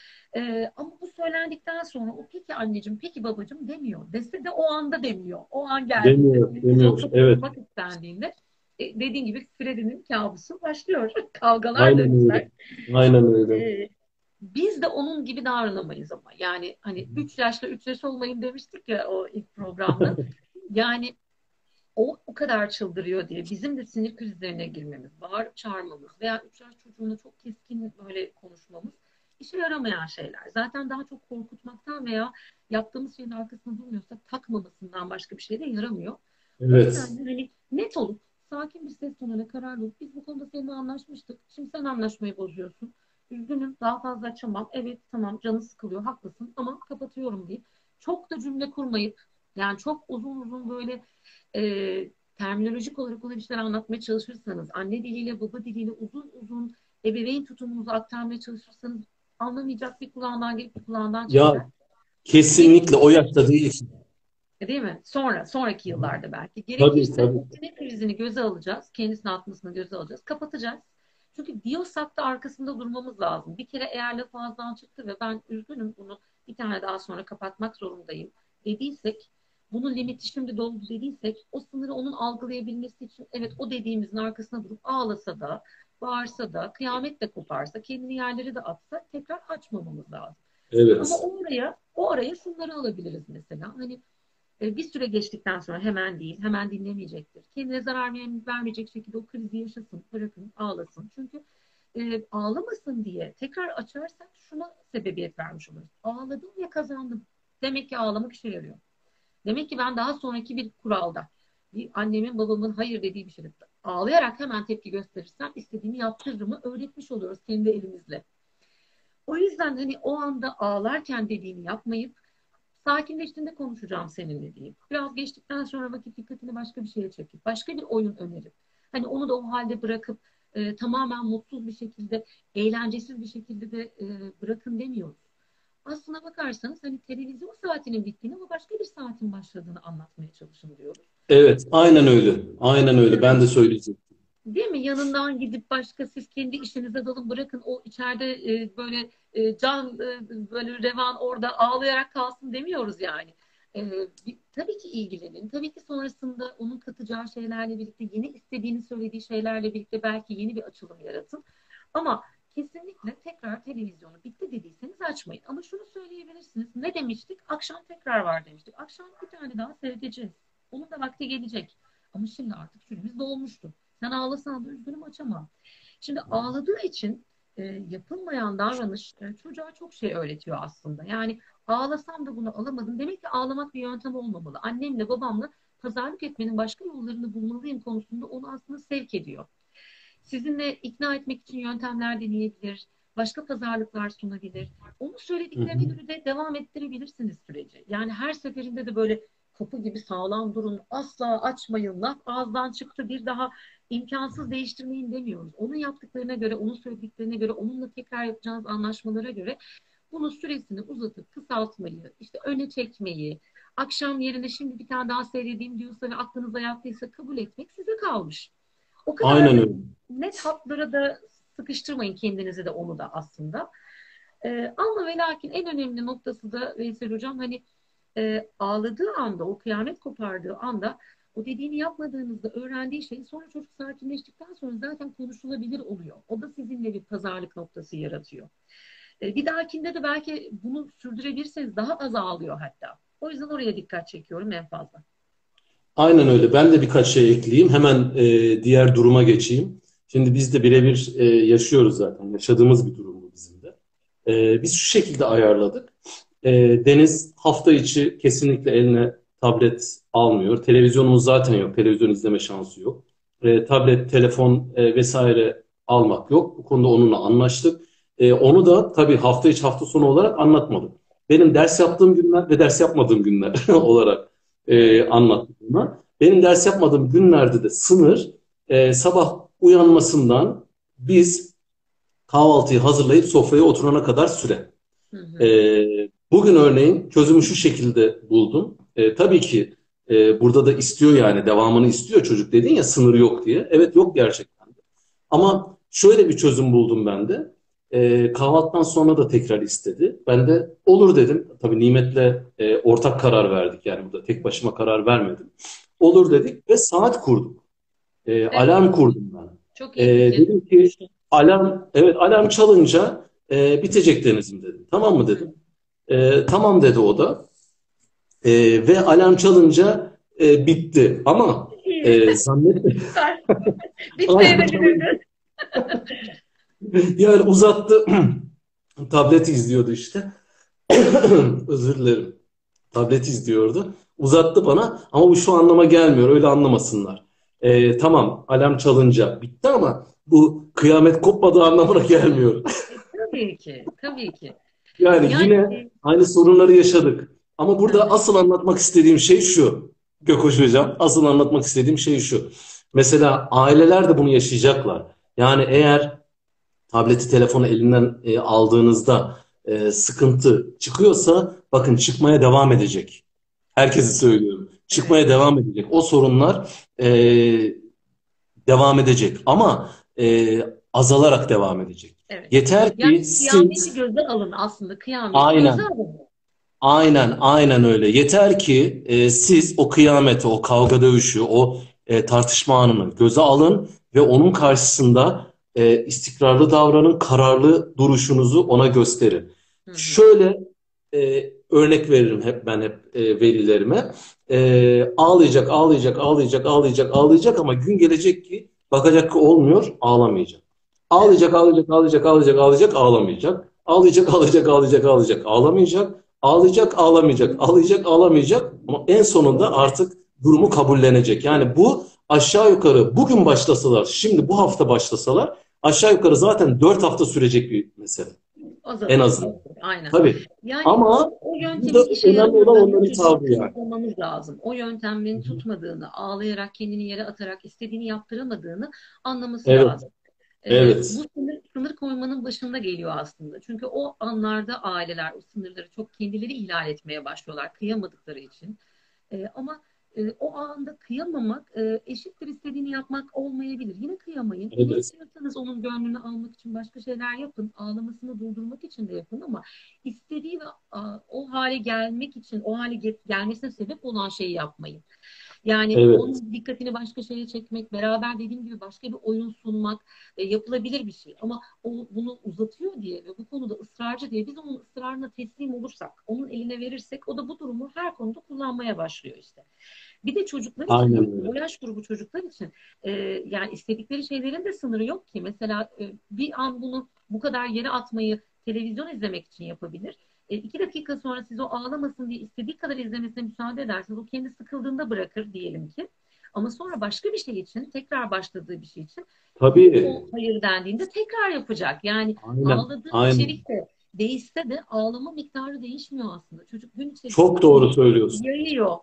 Ee, ama bu söylendikten sonra o peki anneciğim, peki babacığım demiyor. Dese de o anda demiyor. O an geldiğinde, Demiyor, demiyor. televizyonda Evet. bulunmak istendiğinde e, dediğin gibi Freddy'nin kabusu başlıyor. Kavgalar, Aynen dövüşler. öyle. Aynen öyle. Ee, biz de onun gibi davranamayız ama. Yani hani üç yaşla üç yaş olmayın demiştik ya o ilk programda. Yani o o kadar çıldırıyor diye bizim de sinir krizlerine girmemiz, bağırıp çağırmamız veya üç yaş çocuğuna çok keskin böyle konuşmamız işe yaramayan şeyler. Zaten daha çok korkutmaktan veya yaptığımız şeyin arkasında durmuyorsak takmamasından başka bir şey de yaramıyor. O Evet. yüzden de hani net olup sakin bir ses tonuyla karar verip biz bu konuda seninle anlaşmıştık. Şimdi sen anlaşmayı bozuyorsun. Üzgünüm, daha fazla açamam. Evet tamam, canı sıkılıyor, haklısın ama kapatıyorum deyip çok da cümle kurmayıp yani çok uzun uzun böyle e, terminolojik olarak ona bir şeyler anlatmaya çalışırsanız, anne diliyle baba diliyle uzun uzun ebeveyn tutumunuzu aktarmaya çalışırsanız anlamayacak, bir kulağından gelip bir kulağından Ya çıkacak. kesinlikle o Gerekirse, yaşta değil. değil mi? Sonra, sonraki yıllarda belki. Tabii Gerekirse tabii. o sinir krizini göze alacağız. Kendisini atmasını göze alacağız. Kapatacağız. Çünkü diyorsak da arkasında durmamız lazım. Bir kere eğer laf ağızdan çıktı ve ben üzgünüm bunu bir tane daha sonra kapatmak zorundayım dediysek, bunun limiti şimdi doldu dediysek, o sınırı onun algılayabilmesi için evet o dediğimizin arkasına durup ağlasa da, bağırsa da, kıyamet de koparsa, kendini yerlere de atsa tekrar açmamamız lazım. Ama Evet. o oraya, o araya şunları alabiliriz mesela. Hani e, bir süre geçtikten sonra hemen değil, hemen dinlemeyecektir. Kendine zarar vermeyecek şekilde o krizi yaşasın, bırakın, ağlasın. Çünkü e, ağlamasın diye tekrar açarsak şuna sebebiyet vermiş oluruz. Ağladım ve kazandım. Demek ki ağlamak işe yarıyor. Demek ki ben daha sonraki bir kuralda, bir annemin babamın hayır dediği bir şeyde ağlayarak hemen tepki gösterirsem istediğimi yaptırırımı öğretmiş oluyoruz kendi elimizle. O yüzden hani o anda ağlarken dediğini yapmayıp sakinleştiğinde konuşacağım seninle diyeyim. Biraz geçtikten sonra vakit dikkatini başka bir şeye çekip, başka bir oyun önerip, hani onu da o halde bırakıp e, tamamen mutsuz bir şekilde, eğlencesiz bir şekilde de e, bırakın demiyoruz. Aslına bakarsanız hani televizyon saatinin bittiğini ama başka bir saatin başladığını anlatmaya çalışın diyoruz. Evet. Aynen öyle. Aynen öyle. Ben de söyleyeceğim. Değil mi? Yanından gidip başka siz kendi işinize dalın, bırakın o içeride e, böyle e, can e, böyle revan orada ağlayarak kalsın demiyoruz yani. E, bir- tabii ki ilgilenin. Tabii ki sonrasında onun katacağı şeylerle birlikte yeni istediğini söylediği şeylerle birlikte belki yeni bir açılım yaratın. Ama kesinlikle tekrar televizyonu bitti dediyseniz açmayın. Ama şunu söyleyebilirsiniz. Ne demiştik? Akşam tekrar var demiştik. Akşam bir tane daha seyredeceğiz. Onun da vakti gelecek. Ama şimdi artık süremiz dolmuştu. Sen ağlasan da üzgünüm, açamam. Şimdi ağladığı için e, yapılmayan davranış e, çocuğa çok şey öğretiyor aslında. Yani ağlasam da bunu alamadım. Demek ki ağlamak bir yöntem olmamalı. Annemle babamla pazarlık etmenin başka yollarını bulmalıyım konusunda onu aslında sevk ediyor. Sizinle ikna etmek için yöntemler deneyebilir, başka pazarlıklar sunabilir. Onun Hı söylediklerine hı. göre de devam ettirebilirsiniz süreci. Yani her seferinde de böyle kapı gibi sağlam durun, asla açmayın, laf ağızdan çıktı bir daha imkansız değiştirmeyin demiyoruz. Onun yaptıklarına göre, onun söylediklerine göre, onunla tekrar yapacağınız anlaşmalara göre bunun süresini uzatıp kısaltmayı, işte öne çekmeyi, akşam yerine şimdi bir tane daha seyredeyim diyorsa ve aklınıza yattıysa kabul etmek size kalmış. O kadar Aynen da öyle. net hatlara da sıkıştırmayın kendinizi de onu da aslında. Ee, ama ve lakin en önemli noktası da Veysel Hocam hani e, ağladığı anda, o kıyamet kopardığı anda o dediğini yapmadığınızda öğrendiği şey sonra çocuk sakinleştikten sonra zaten konuşulabilir oluyor. O da sizinle bir pazarlık noktası yaratıyor. E, bir dahakinde de belki bunu sürdürebilirseniz daha az ağlıyor hatta. O yüzden oraya dikkat çekiyorum en fazla. Aynen öyle. Ben de birkaç şey ekleyeyim. Hemen e, diğer duruma geçeyim. Şimdi biz de birebir e, yaşıyoruz zaten. Yaşadığımız bir durum bu bizim de. E, biz şu şekilde ayarladık. E, Deniz hafta içi kesinlikle eline tablet almıyor. Televizyonumuz zaten yok. Televizyon izleme şansı yok. E, tablet, telefon e, vesaire almak yok. Bu konuda onunla anlaştık. E, onu da tabii hafta içi hafta sonu olarak anlatmadım. Benim ders yaptığım günler ve ders yapmadığım günler olarak Evet. e, anlattım buna. Benim ders yapmadığım günlerde de sınır e, sabah uyanmasından biz kahvaltıyı hazırlayıp sofraya oturana kadar süre. Hı hı. E, Bugün örneğin çözümü şu şekilde buldum. E, tabii ki e, burada da istiyor yani devamını istiyor çocuk dedin ya sınır yok diye. Evet yok gerçekten. Ama şöyle bir çözüm buldum ben de. E, kahvaltıdan sonra da tekrar istedi. Ben de olur dedim. Tabii Nimet'le e, ortak karar verdik. Yani burada tek başıma karar vermedim. Olur dedik ve saat kurduk. E, Evet, alarm kurdum ben. çok E, iyi fikir. Dedim ki alarm, evet alarm çalınca e, bitecek Deniz'im dedim. Tamam mı dedim. E, tamam dedi o da. E, Ve alarm çalınca e, bitti. Ama İyi. e, zannet Süper. alarm çalınca Bitmeyebilirdi. yani uzattı. Tablet izliyordu işte. Özür dilerim. Tablet izliyordu. Uzattı bana ama bu şu anlama gelmiyor. Öyle anlamasınlar. Ee, tamam alarm çalınca bitti ama bu kıyamet kopmadığı anlamına gelmiyor. E, tabii ki, tabii ki. Yani Yani yine e, aynı sorunları yaşadık. Ama hı burada hı, asıl anlatmak istediğim şey şu. Gökhoş Hocam, asıl anlatmak istediğim şey şu. Mesela aileler de bunu yaşayacaklar. Yani eğer tableti, telefonu elinden e, aldığınızda e, sıkıntı çıkıyorsa bakın çıkmaya devam edecek. Herkese söylüyorum. evet, Çıkmaya devam edecek. O sorunlar e, devam edecek ama e, azalarak devam edecek. evet. Yeter Yani ki kıyameti siz göze alın aslında. Kıyameti göze aynen, alın. aynen, aynen öyle. Yeter ki e, siz o kıyameti, o kavga dövüşü, o e, tartışma anını göze alın ve onun karşısında e, istikrarlı davranın, kararlı duruşunuzu ona gösterin. Hı hı. Şöyle e, örnek veririm hep ben hep e, velilerime. E, ağlayacak, ağlayacak, ağlayacak, ağlayacak, ağlayacak ama gün gelecek ki bakacak ki olmuyor, ağlamayacak. Evet. Ağlayacak, ağlayacak, ağlayacak, ağlayacak, ağlayacak, ağlamayacak. Ağlayacak, ağlayacak, ağlayacak, ağlayacak, ağlamayacak. Ağlayacak, ağlamayacak, ağlayacak, ağlamayacak ama en sonunda artık durumu kabullenecek. Yani bu aşağı yukarı bugün başlasalar, şimdi bu hafta başlasalar aşağı yukarı zaten dört hafta sürecek bir mesele. En Azalır. azından. Azalır. Aynen. Tabii. Yani Ama o, o burada yöntemin işe önemli olan yaramadığını onların çocuğa tavrı yani. kanıtlamamız lazım. O yöntemin tutmadığını, ağlayarak kendini yere atarak istediğini yaptıramadığını anlaması Evet, lazım. Ee, bu evet, sınır, sınır koymanın başında geliyor aslında. Çünkü o anlarda aileler o sınırları çok kendileri ihlal etmeye başlıyorlar kıyamadıkları için. Ee, ama e, o anda kıyamamak e, eşittir istediğini yapmak olmayabilir. Yine kıyamayın. Yine evet, istiyorsanız onun gönlünü almak için başka şeyler yapın. Ağlamasını durdurmak için de yapın ama istediği ve a, o hale gelmek için, o hale ge- gelmesine sebep olan şeyi yapmayın. Yani evet. onun dikkatini başka şeye çekmek, beraber dediğim gibi başka bir oyun sunmak e, yapılabilir bir şey. Ama o bunu uzatıyor diye ve bu konuda ısrarcı diye biz onun ısrarına teslim olursak, onun eline verirsek o da bu durumu her konuda kullanmaya başlıyor işte. Bir de çocuklar için, Aynen bakın öyle. o yaş grubu çocuklar için e, yani istedikleri şeylerin de sınırı yok ki. Mesela e, bir an bunu bu kadar yere atmayı televizyon izlemek için yapabilir. E, iki dakika sonra siz o ağlamasın diye istediği kadar izlemesine müsaade edersiniz. O kendi sıkıldığında bırakır diyelim ki. Ama sonra başka bir şey için, tekrar başladığı bir şey için siz Tabii. o hayır dendiğinde tekrar yapacak. Yani Aynen, ağladığı aynen. içerik de değişse de ağlama miktarı değişmiyor aslında. Çocuk gün içerisinde Çok onu doğru söylüyorsun. yayıyor.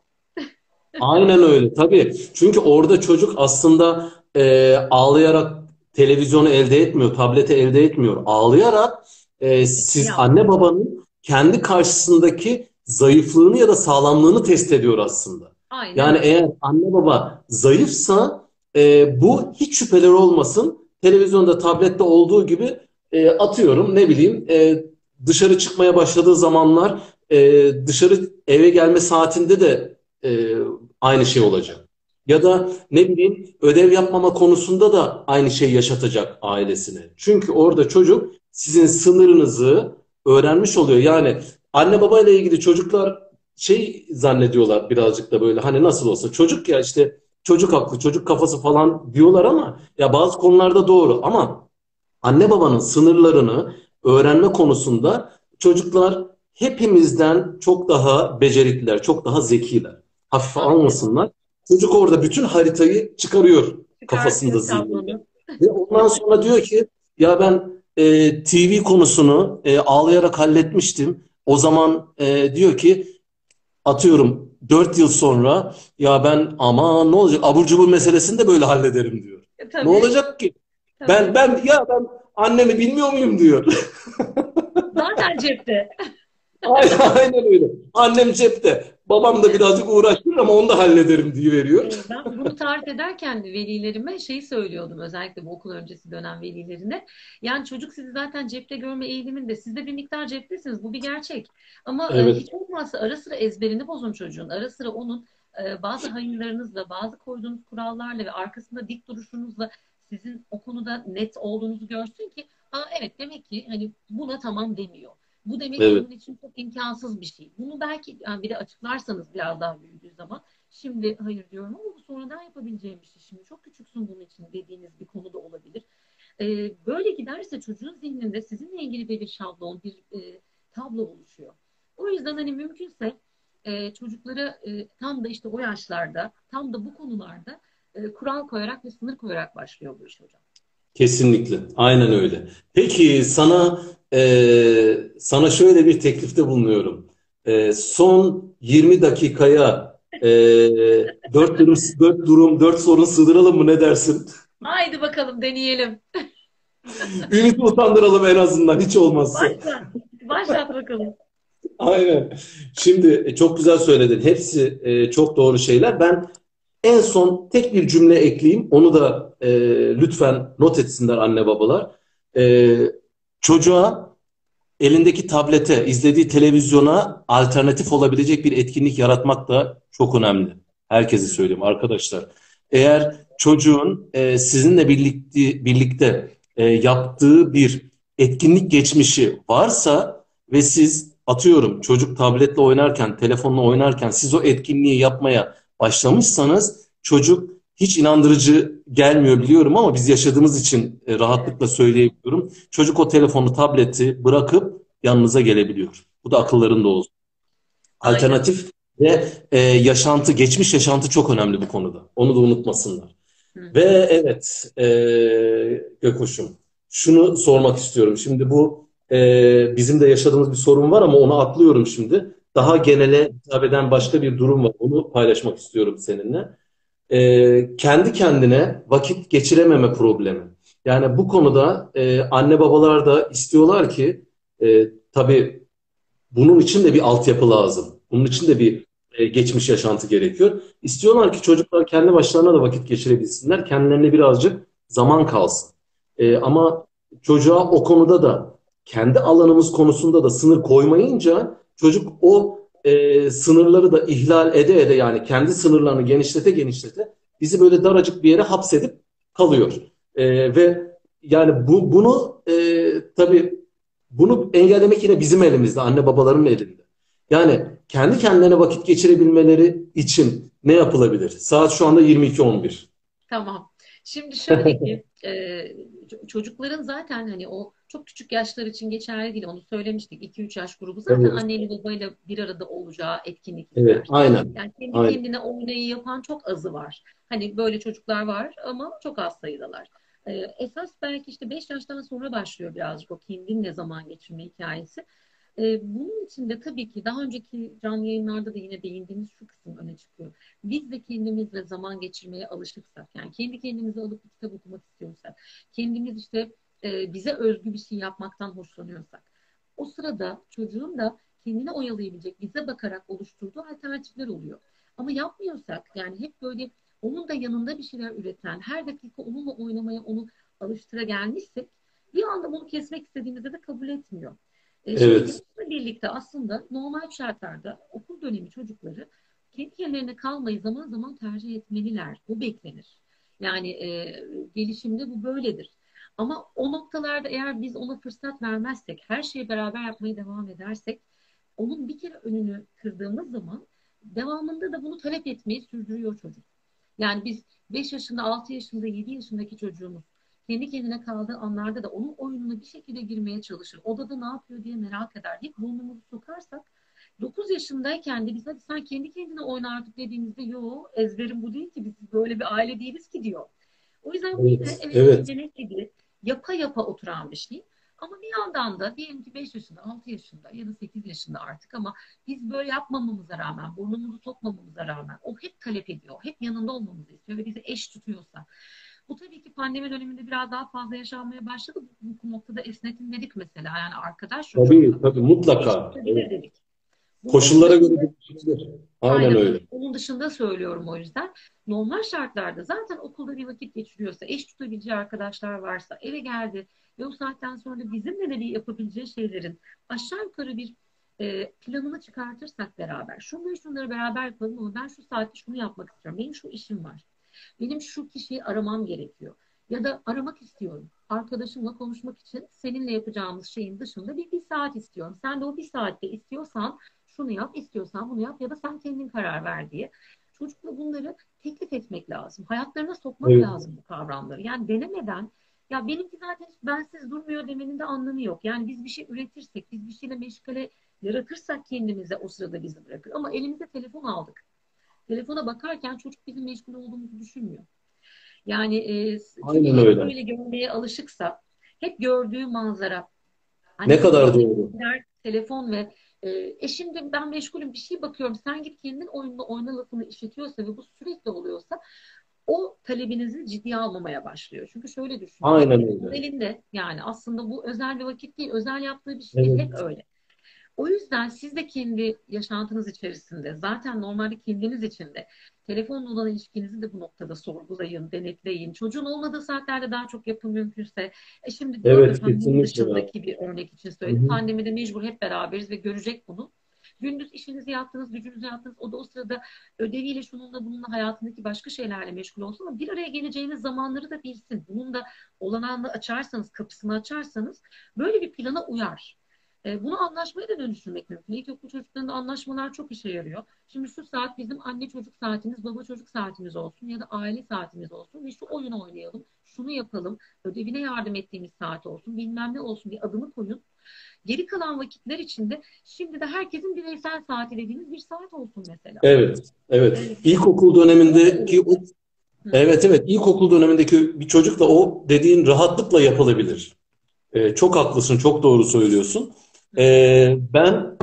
Aynen öyle tabii. Çünkü orada çocuk aslında e, ağlayarak televizyonu elde etmiyor, tableti elde etmiyor. Ağlayarak e, Ne siz anne yaptığını. babanın kendi karşısındaki zayıflığını ya da sağlamlığını test ediyor aslında. Aynen Yani öyle. eğer anne baba zayıfsa e, bu hiç şüpheleri olmasın. Televizyonda, tablette olduğu gibi e, atıyorum ne bileyim e, dışarı çıkmaya başladığı zamanlar e, dışarı eve gelme saatinde de e, aynı şey olacak. Ya da ne bileyim ödev yapmama konusunda da aynı şeyi yaşatacak ailesine. Çünkü orada çocuk sizin sınırınızı öğrenmiş oluyor. Yani anne babayla ilgili çocuklar şey zannediyorlar birazcık da böyle hani nasıl olsa çocuk ya işte çocuk aklı, çocuk kafası falan diyorlar ama ya bazı konularda doğru ama anne babanın sınırlarını öğrenme konusunda çocuklar hepimizden çok daha becerikliler, çok daha zekiler. Hafife Aynen. almasınlar. Çocuk orada bütün haritayı çıkarıyor kafasında, Çıkartıyor zihninde. tablonu. Ve ondan sonra diyor ki ya ben e, T V konusunu e, ağlayarak halletmiştim. O zaman e, diyor ki atıyorum dört yıl sonra ya ben ama ne olacak abur cubur meselesini de böyle hallederim diyor. E, Ne tabii, olacak ki? Ben tabii. ben ya ben annemi bilmiyor muyum diyor. Zaten cepte. Aynen, aynen öyle. Annem cepte. Babam da birazcık uğraştırır ama onu da hallederim diye veriyor. E, Ben bunu tarif ederken de velilerime şeyi söylüyordum, özellikle bu okul öncesi dönem velilerine. Yani çocuk sizi zaten cepte görme eğiliminde. Siz de bir miktar ceptesiniz. Bu bir gerçek. Ama e, Evet, hiç olmazsa ara sıra ezberini bozun çocuğun. Ara sıra onun e, bazı hayırlarınızla, bazı koyduğunuz kurallarla ve arkasında dik duruşunuzla sizin o konuda net olduğunuzu görsün ki, aa, evet, demek ki hani buna tamam demiyor. Bu demek ki evet, onun için çok imkansız bir şey. Bunu belki yani bir de açıklarsanız biraz daha büyüdüğü zaman, şimdi hayır diyorum ama bu sonradan yapabileceğim bir şey. Şimdi çok küçüksün bunun için dediğiniz bir konu da olabilir. Ee, böyle giderse çocuğun zihninde sizinle ilgili bir şablon, bir e, tablo oluşuyor. O yüzden hani mümkünse e, çocuklara e, tam da işte o yaşlarda, tam da bu konularda e, kural koyarak ve sınır koyarak başlıyor bu iş hocam. kesinlikle. Aynen öyle. Peki sana e, sana şöyle bir teklifte bulunuyorum. E, son yirmi dakikaya e, dört durum, dört durum, dört sorun sığdıralım mı ne dersin? Haydi bakalım deneyelim. Ümit'i utandıralım en azından hiç olmazsa. Başla. Başlat bakalım. Aynen. Şimdi e, çok güzel söyledin. Hepsi e, çok doğru şeyler. Ben en son tek bir cümle ekleyeyim. Onu da e, lütfen not etsinler anne babalar. E, çocuğa elindeki tablete, izlediği televizyona alternatif olabilecek bir etkinlik yaratmak da çok önemli. Herkese Hı, söyleyeyim arkadaşlar. Eğer çocuğun e, sizinle birlikte, birlikte e, yaptığı bir etkinlik geçmişi varsa ve siz atıyorum çocuk tabletle oynarken, telefonla oynarken siz o etkinliği yapmaya başlamışsanız çocuk hiç inandırıcı gelmiyor biliyorum ama biz yaşadığımız için e, evet, rahatlıkla söyleyebiliyorum. Çocuk o telefonu, tableti bırakıp yanınıza gelebiliyor. Bu da evet. akıllarında olsun. Aynen. Alternatif ve e, yaşantı, geçmiş yaşantı çok önemli bu konuda. Onu da unutmasınlar. Hı Ve hı. evet, e, Gökhoş'um, şunu sormak istiyorum. Şimdi bu e, bizim de yaşadığımız bir sorun var ama onu atlıyorum şimdi. Daha Tabii. genele hitap eden başka bir durum var. Onu paylaşmak istiyorum seninle. E, kendi kendine vakit geçirememe problemi. Yani bu konuda e, anne babalar da istiyorlar ki e, tabii bunun için de bir altyapı lazım. Bunun Hı için de hı. bir e, geçmiş yaşantı gerekiyor. İstiyorlar ki çocuklar kendi başlarına da vakit geçirebilsinler. Kendilerine birazcık zaman kalsın. E, ama çocuğa o konuda da kendi alanımız konusunda da sınır koymayınca çocuk o e, sınırları da ihlal ede ede yani kendi sınırlarını genişlete genişlete bizi böyle daracık bir yere hapsedip kalıyor. E, ve yani bu, bunu e, tabii bunu engellemek yine bizim elimizde, anne babaların elinde. Yani kendi kendilerine vakit geçirebilmeleri için ne yapılabilir? Saat şu anda yirmi iki on bir. Tamam. Şimdi şöyle ki e, ç- çocukların zaten hani o çok küçük yaşlar için geçerli değil. Onu söylemiştik. iki üç yaş grubu zaten Evet, anneyle babayla bir arada olacağı etkinlik evet, ister. aynen, Yani kendi aynen. kendine oynayı yapan çok azı var. Hani böyle çocuklar var ama çok az sayıdalar. E, esas belki işte beş yaştan sonra başlıyor birazcık o kendinle zaman geçirme hikayesi. E, bunun için de tabii ki daha önceki canlı yayınlarda da yine değindiğimiz şu kısım öne çıkıyor. Biz de kendimizle zaman geçirmeye alışıksak, yani kendi kendimize alıp bir kitap okumak istiyorsak, kendimiz işte e, bize özgü bir şey yapmaktan hoşlanıyorsak, O sırada çocuğun da kendini oyalayabilecek, bize bakarak oluşturduğu alternatifler oluyor. Ama yapmıyorsak, yani hep böyle onun da yanında bir şeyler üreten, her dakika onunla oynamaya onu alıştıra gelmişsek, bir anda bunu kesmek istediğimizde de kabul etmiyor. E, şimdi Evet. bununla birlikte aslında normal şartlarda okul dönemi çocukları kendi kendilerine kalmayı zaman zaman tercih etmeliler. Bu beklenir. Yani e, gelişimde bu böyledir. Ama o noktalarda eğer biz ona fırsat vermezsek, her şeyi beraber yapmaya devam edersek, onun bir kere önünü kırdığımız zaman devamında da bunu talep etmeyi sürdürüyor çocuk. Yani biz beş yaşında, altı yaşında, yedi yaşındaki çocuğumuz kendi kendine kaldığı anlarda da onun oyununa bir şekilde girmeye çalışır. Odada ne yapıyor diye merak eder. Hep burnumuzu sokarsak dokuz yaşındayken de biz hadi sen kendi kendine oyna artık dediğimizde yo ezberim bu değil ki biz böyle bir aile değiliz ki diyor. O yüzden bu yine Evet. evet bir Evet. denek gibi yapa yapa oturan bir şey. Ama bir yandan da diyelim ki beş yaşında, altı yaşında ya da sekiz yaşında artık ama biz böyle yapmamamıza rağmen, burnumuzu sokmamamıza rağmen o hep talep ediyor, hep yanında olmamızı istiyor ve bizi eş tutuyorsa. Bu tabii ki pandemi döneminde biraz daha fazla yaşanmaya başladı. Bu, bu noktada esnetilmedik mesela. Yani arkadaş Tabii, çocukla tabii eş mutlaka. tutabilir Evet. dedik. Bunun Koşullara göre dışında değişebilir. Aynen aynen öyle. onun dışında söylüyorum o yüzden. Normal şartlarda zaten okulda bir vakit geçiriyorsa, eş tutabileceği arkadaşlar varsa, eve geldi ve o saatten sonra da bizimle de bir yapabileceği şeylerin aşağı yukarı bir e, planını çıkartırsak beraber, şunları şunları beraber yapalım ama ben şu saatte şunu yapmak istiyorum. Benim şu işim var. Benim şu kişiyi aramam gerekiyor. Ya da aramak istiyorum. Arkadaşımla konuşmak için seninle yapacağımız şeyin dışında bir, bir saat istiyorum. Sen de o bir saatte istiyorsan şunu yap, istiyorsan bunu yap ya da sen kendin karar ver diye. Çocukla bunları teklif etmek lazım. Hayatlarına sokmak Evet. lazım bu kavramları. Yani denemeden ya benimki zaten hiç bensiz durmuyor demenin de anlamı yok. Yani biz bir şey üretirsek, biz bir şeyle meşgale yaratırsak kendimize o sırada bizi bırakır. Ama elimize telefon aldık. Telefona bakarken çocuk bizim meşgul olduğumuzu düşünmüyor. Yani e, çünkü Aynen hep öyle. böyle görmeye alışıksa, hep gördüğü manzara, Ne anne kadar babayı doğru. der, telefon ve e, e şimdi ben meşgulüm bir şey bakıyorum sen git kendin oyununu oyna lafını işitiyorsa ve bu sürekli oluyorsa o talebinizi ciddiye almamaya başlıyor. Çünkü şöyle düşünün Aynen hepimizin öyle. elinde yani aslında bu özel bir vakit değil, özel yaptığı bir şey değil, hep Evet. öyle. O yüzden siz de kendi yaşantınız içerisinde zaten normalde kendiniz için de telefonla olan ilişkinizi de bu noktada sorgulayın, denetleyin. Çocuğun olmadığı saatlerde daha çok yapın mümkünse. E şimdi diyorum ya Evet, pandemi kesinlikle ya. dışındaki bir örnek için Hı söyledim. hı. Pandemide mecbur hep beraberiz ve görecek bunu. Gündüz işinizi yaptınız, gücünüzü yaptınız. O da o sırada ödeviyle şununla bununla hayatındaki başka şeylerle meşgul olsun ama bir araya geleceğiniz zamanları da bilsin. Bunun da olanağını açarsanız, kapısını açarsanız böyle bir plana uyar. E, bunu anlaşmaya da dönüştürmek mümkün. İlkokul çocuklarında anlaşmalar çok işe yarıyor. Şimdi şu saat bizim anne çocuk saatimiz, baba çocuk saatimiz olsun ya da aile saatimiz olsun ve şu oyunu oynayalım, şunu yapalım, ödevine yardım ettiğimiz saat olsun, bilmem ne olsun bir adını koyun. Geri kalan vakitler içinde şimdi de herkesin bireysel saati dediğimiz bir saat olsun mesela. Evet. Evet. Yani İlkokul böyle dönemindeki o olurdu. Hı. evet, evet, ilkokul dönemindeki bir çocukla o dediğin rahatlıkla yapılabilir. Ee, çok haklısın, çok doğru söylüyorsun. Hı hı. Ee, ben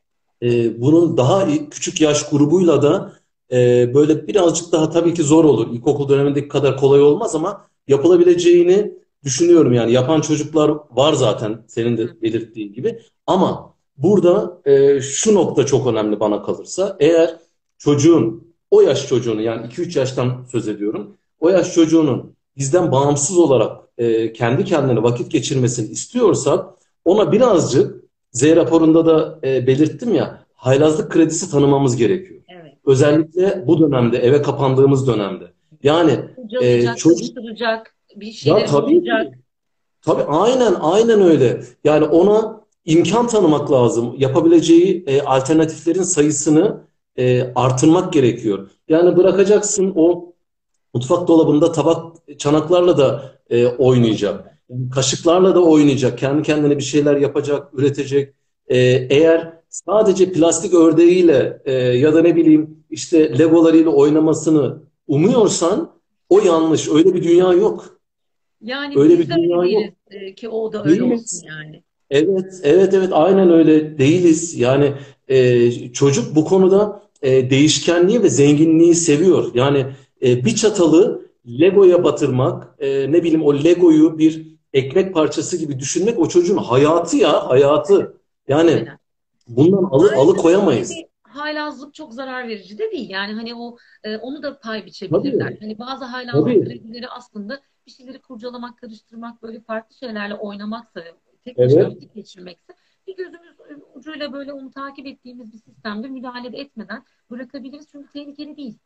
e, bunun daha i- küçük yaş grubuyla da e, böyle birazcık daha tabii ki zor olur. İlkokul dönemindeki kadar kolay olmaz ama yapılabileceğini düşünüyorum. Yani yapan çocuklar var zaten senin Hı de hı. belirttiğin gibi. Ama burada e, şu nokta çok önemli bana kalırsa. Eğer çocuğun, o yaş çocuğunu yani iki üç yaştan söz ediyorum. O yaş çocuğunun bizden bağımsız olarak e, kendi kendine vakit geçirmesini istiyorsak ona birazcık Z raporunda da e, belirttim ya, haylazlık kredisi tanımamız gerekiyor. Evet, evet. Özellikle bu dönemde, eve kapandığımız dönemde. Yani e, Kurcalayacak, çocuk, karıştıracak, bir ya şeyleri tabii ki, bozacak. tabii aynen aynen öyle. Yani ona imkan tanımak lazım. Yapabileceği e, alternatiflerin sayısını e, artırmak gerekiyor. Yani bırakacaksın o mutfak dolabında tabak, çanaklarla da e, oynayacak. Kaşıklarla da oynayacak. Kendi kendine bir şeyler yapacak, üretecek. E, eğer sadece plastik ördeğiyle e, ya da ne bileyim işte legolarıyla oynamasını umuyorsan o yanlış. Öyle bir dünya yok. Yani Öyle biz bir de öyle dünya değiliz yok. e, ki o da öyle olsun Değiliz. yani. Evet, evet, evet, aynen öyle değiliz. Yani e, çocuk bu konuda e, değişkenliği ve zenginliği seviyor. Yani e, bir çatalı Lego'ya batırmak, e, ne bileyim o Lego'yu bir ekmek parçası gibi düşünmek o çocuğun hayatı ya, hayatı. Yani Aynen. bundan alı, Ayrıca böyle alıkoyamayız. bir haylazlık çok zarar verici de değil. Yani hani o e, onu da pay biçebilirler. Tabii, Hani bazı haylazlık tabii. kredileri aslında bir şeyleri kurcalamak, karıştırmak, böyle farklı şeylerle oynamaksa, tek başına Evet. vakit geçirmekse bir gözümüz ucuyla böyle onu takip ettiğimiz bir sistemde müdahale de etmeden bırakabiliriz. Çünkü tehlikeli değil.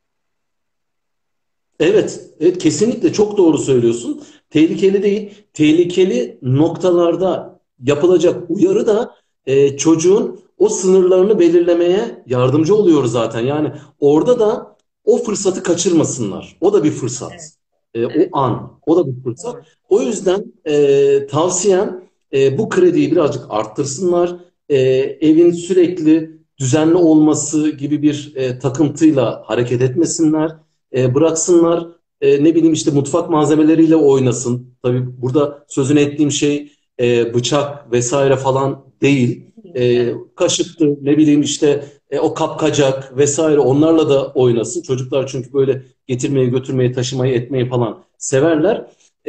Evet, evet kesinlikle çok doğru söylüyorsun. Tehlikeli değil. Tehlikeli noktalarda yapılacak uyarı da e, çocuğun o sınırlarını belirlemeye yardımcı oluyor zaten. Yani orada da o fırsatı kaçırmasınlar. O da bir Evet, fırsat. E, o evet, an, o da bir fırsat. doğru. O yüzden e, tavsiyem e, bu krediyi birazcık arttırsınlar. E, evin sürekli düzenli olması gibi bir e, takıntıyla hareket etmesinler. E, bıraksınlar e, ne bileyim işte mutfak malzemeleriyle oynasın. Tabii burada sözünü ettiğim şey e, bıçak vesaire falan değil. E, Evet, kaşıktı ne bileyim işte e, o kapkacak vesaire onlarla da oynasın. Çocuklar çünkü böyle getirmeyi götürmeyi taşımayı etmeyi falan severler.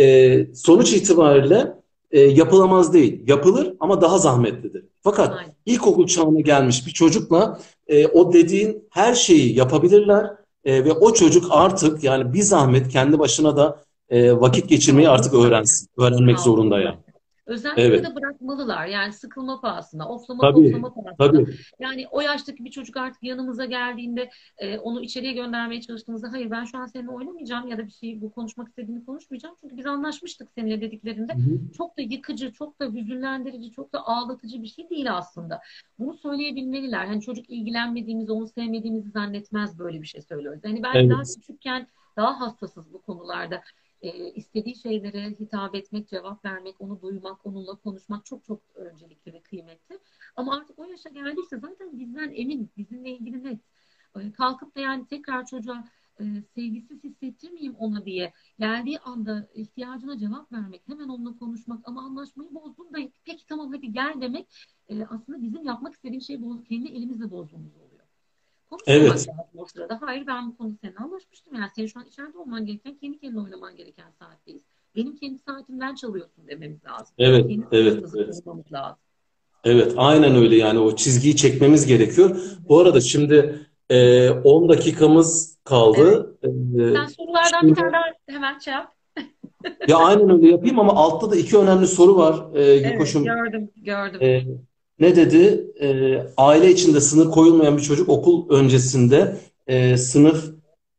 E, sonuç itibariyle e, yapılamaz değil. Yapılır ama daha zahmetlidir. Fakat aynen. ilkokul çağına gelmiş bir çocukla e, o dediğin her şeyi yapabilirler. E, ve o çocuk artık yani bir zahmet kendi başına da e, vakit geçirmeyi artık Kaldırsın. öğrensin. Öğrenmek zorunda Kaldırsın. yani. Özellikle Evet. de bırakmalılar. Yani sıkılma pahasına, oflama Tabii. poflama pahasına. Tabii. Yani o yaştaki bir çocuk artık yanımıza geldiğinde e, onu içeriye göndermeye çalıştığımızda hayır ben şu an seninle oynamayacağım ya da bir şey bu konuşmak istediğini konuşmayacağım. Çünkü biz anlaşmıştık seninle dediklerinde Hı hı. çok da yıkıcı, çok da hüzünlendirici, çok da ağlatıcı bir şey değil aslında. Bunu söyleyebilmeliler. Hani çocuk ilgilenmediğimizi, onu sevmediğimizi zannetmez böyle bir şey söylüyoruz. Hani belki daha Evet. küçükken daha hassasız bu konularda e, istediği şeylere hitap etmek, cevap vermek, onu duymak, onunla konuşmak çok çok öncelikli ve kıymetli. Ama artık o yaşa geldiyse zaten bizden emin, bizimle ilgili net. E, kalkıp da yani tekrar çocuğa e, sevgisiz hissettirmeyeyim ona diye geldiği anda ihtiyacına cevap vermek, hemen onunla konuşmak ama anlaşmayı bozdum da peki tamam hadi gel demek e, aslında bizim yapmak istediğimiz şeyi boz, kendi elimizle bozmamız oluyor. Konuşmamak Evet. lazım o sırada. Hayır ben bu konuda seninle anlaşmıştım. Yani senin şu an içeride olman gereken, kendi kendine oynaman gereken saatteyiz. Benim kendi saatimden çalıyorsun dememiz lazım. Evet. Kendi Evet. sınırımızı Evet. korumamız lazım. Evet. Aynen öyle yani o çizgiyi çekmemiz gerekiyor. Hı hı. Bu arada şimdi e, on dakikamız Evet. kaldı. E, Sen sorulardan bir şimdi tane daha hemen şey yap. ya aynen öyle yapayım ama altta da iki önemli soru var. E, Evet, Gülkoş'um. gördüm, gördüm. E, ne dedi? E, aile içinde sınır koyulmayan bir çocuk okul öncesinde e, sınıf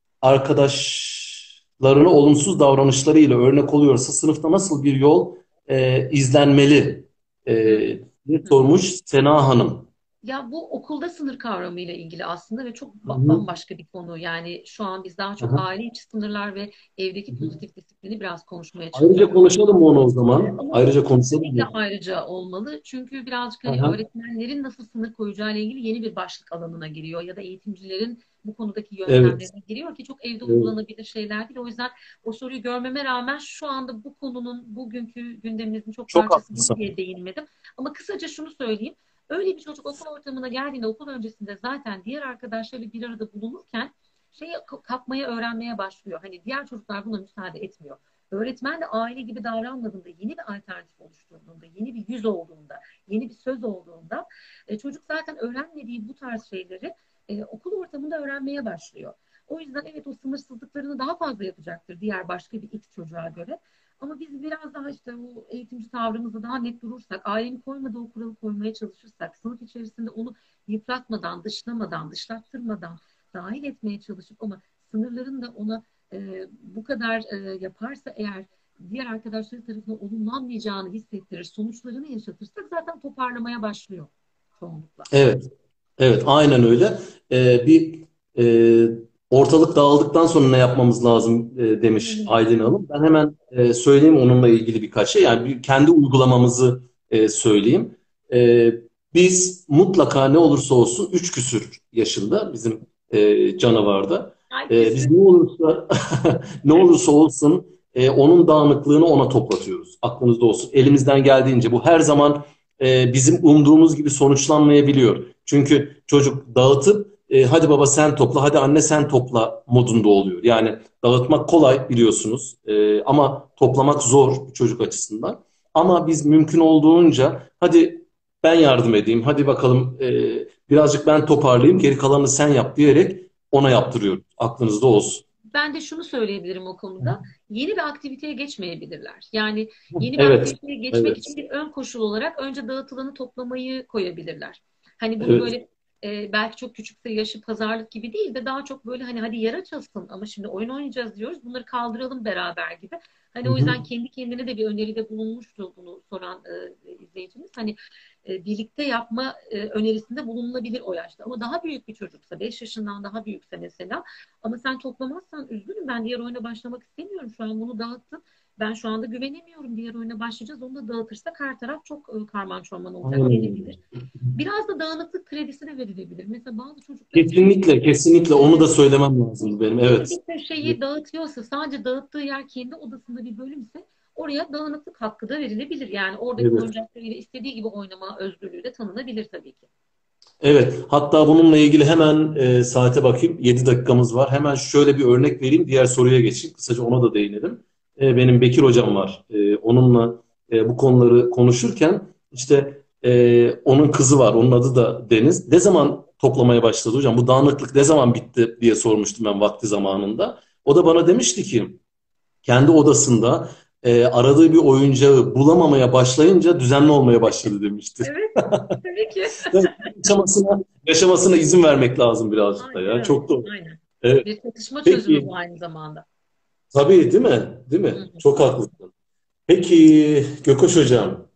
arkadaşlarına olumsuz davranışlarıyla örnek oluyorsa sınıfta nasıl bir yol e, izlenmeli e, Hı diye hı. sormuş Sena Hanım. Ya bu okulda sınır kavramıyla ilgili aslında ve çok Hı ba- hı. bambaşka bir konu. Yani şu an biz daha çok Aha, aile içi sınırlar ve evdeki hı hı. pozitif disiplini biraz konuşmaya Ayrıca çalışıyoruz. konuşalım mı onu o Ee, zaman? Ama Ayrıca bu konuşalım kesinlikle mı? ayrıca olmalı. Çünkü birazcık hani Aha, öğretmenlerin nasıl sınır koyacağı ile ilgili yeni bir başlık alanına giriyor ya da eğitimcilerin bu konudaki evet, yöntemlerine giriyor ki çok evde evet. uygulanabilir şeyler değil. O yüzden o soruyu görmeme rağmen şu anda bu konunun bugünkü gündemimizin çok Çok parçası değil haklısın. diye değinmedim. Ama kısaca şunu söyleyeyim. Öyle bir çocuk okul ortamına geldiğinde okul öncesinde zaten diğer arkadaşlarıyla bir arada bulunurken şeyi kapmaya öğrenmeye başlıyor. Hani diğer çocuklar buna müsaade etmiyor. Öğretmen de aile gibi davranmadığında, yeni bir alternatif oluşturduğunda, yeni bir yüz olduğunda, yeni bir söz olduğunda e, çocuk zaten öğrenmediği bu tarz şeyleri e, okul ortamında öğrenmeye başlıyor. O yüzden evet o sınırsızlıklarını daha fazla yapacaktır diğer başka bir X çocuğa göre. Ama biz biraz daha işte bu eğitimci tavrımızda daha net durursak, ailenin koymadığı o kuralı koymaya çalışırsak, sınıf içerisinde onu yıpratmadan, dışlamadan, dışlattırmadan dahil etmeye çalışıp ama sınırların da ona e, bu kadar e, yaparsa eğer diğer arkadaşları tarafından olumlanmayacağını hissettirir, sonuçlarını yaşatırsak zaten toparlamaya başlıyor çoğunlukla. Evet, evet, aynen öyle. Ee, bir e, ortalık dağıldıktan sonra ne yapmamız lazım e, Hı demiş hı. Aylin Hanım. Ben hemen e, söyleyeyim onunla ilgili birkaç şey. Yani bir, kendi uygulamamızı e, söyleyeyim. E, biz mutlaka ne olursa olsun üç küsür yaşında bizim e, canavarda. Ay E, biz küsür. ne olursa ne olursa olsun e, onun dağınıklığını ona toplatıyoruz. Aklınızda olsun. Elimizden geldiğince bu her zaman e, bizim umduğumuz gibi sonuçlanmayabiliyor. Çünkü çocuk dağıtıp e, hadi baba sen topla, hadi anne sen topla modunda oluyor. Yani dağıtmak kolay biliyorsunuz e, ama toplamak zor bir çocuk açısından. Ama biz mümkün olduğunca hadi ben yardım edeyim. Hadi bakalım e, birazcık ben toparlayayım. Geri kalanını sen yap diyerek ona yaptırıyorum. Aklınızda olsun. Ben de şunu söyleyebilirim o konuda. Yeni bir aktiviteye geçmeyebilirler. Yani yeni bir Evet. aktiviteye geçmek için Evet. bir ön koşul olarak önce dağıtılanı toplamayı koyabilirler. Hani bunu Evet. böyle e, belki çok küçükse yaşı pazarlık gibi değil de daha çok böyle hani hadi yer açılsın ama şimdi oyun oynayacağız diyoruz. Bunları kaldıralım beraber gibi. Hı Hani o hı. yüzden kendi kendine de bir öneride bulunmuştu bunu soran e, izleyicimiz. Hani e, birlikte yapma e, önerisinde bulunulabilir o yaşta. Ama daha büyük bir çocuksa, beş yaşından daha büyükse mesela, ama sen toplamazsan üzgünüm, ben diğer oyuna başlamak istemiyorum. Şu an bunu dağıttın. Ben şu anda güvenemiyorum. Diğer oyuna başlayacağız. Onu da dağıtırsak her taraf çok e, karman çorman olacak Aynen denebilir. öyle. Biraz da dağınıklık kredisi de verilebilir. Mesela bazı çocuklar için Kesinlikle, kesinlikle onu e, da söylemem lazım benim. biri Evet. bir köşeyi dağıtıyorsa, sadece dağıttığı yer kendi odasında bir bölümse, oraya dağınıklık hakkı da verilebilir. Yani oradaki Evet. oyuncaklarıyla istediği gibi oynama özgürlüğü de tanınabilir tabii ki. Evet, hatta bununla ilgili hemen e, saate bakayım. Yedi dakikamız var. Hemen şöyle bir örnek vereyim. Diğer soruya geçeyim. Kısaca ona da değinelim. E, benim Bekir hocam var. E, onunla e, bu konuları konuşurken işte e, onun kızı var. Onun adı da Deniz. Ne zaman toplamaya başladı hocam? Bu dağınıklık ne zaman bitti diye sormuştum ben vakti zamanında. O da bana demişti ki kendi odasında e, aradığı bir oyuncağı bulamamaya başlayınca düzenli olmaya başladı demişti. Evet, tabii ki. Evet, yaşamasına, yaşamasına izin vermek lazım birazcık da Aynen ya. öyle. Çok doğru. Aynen. Evet. Bir çatışma çözümü Peki, bu aynı zamanda. tabii değil mi? Değil Hı mi? hı. Çok haklısın. Peki Gökoş Hocam,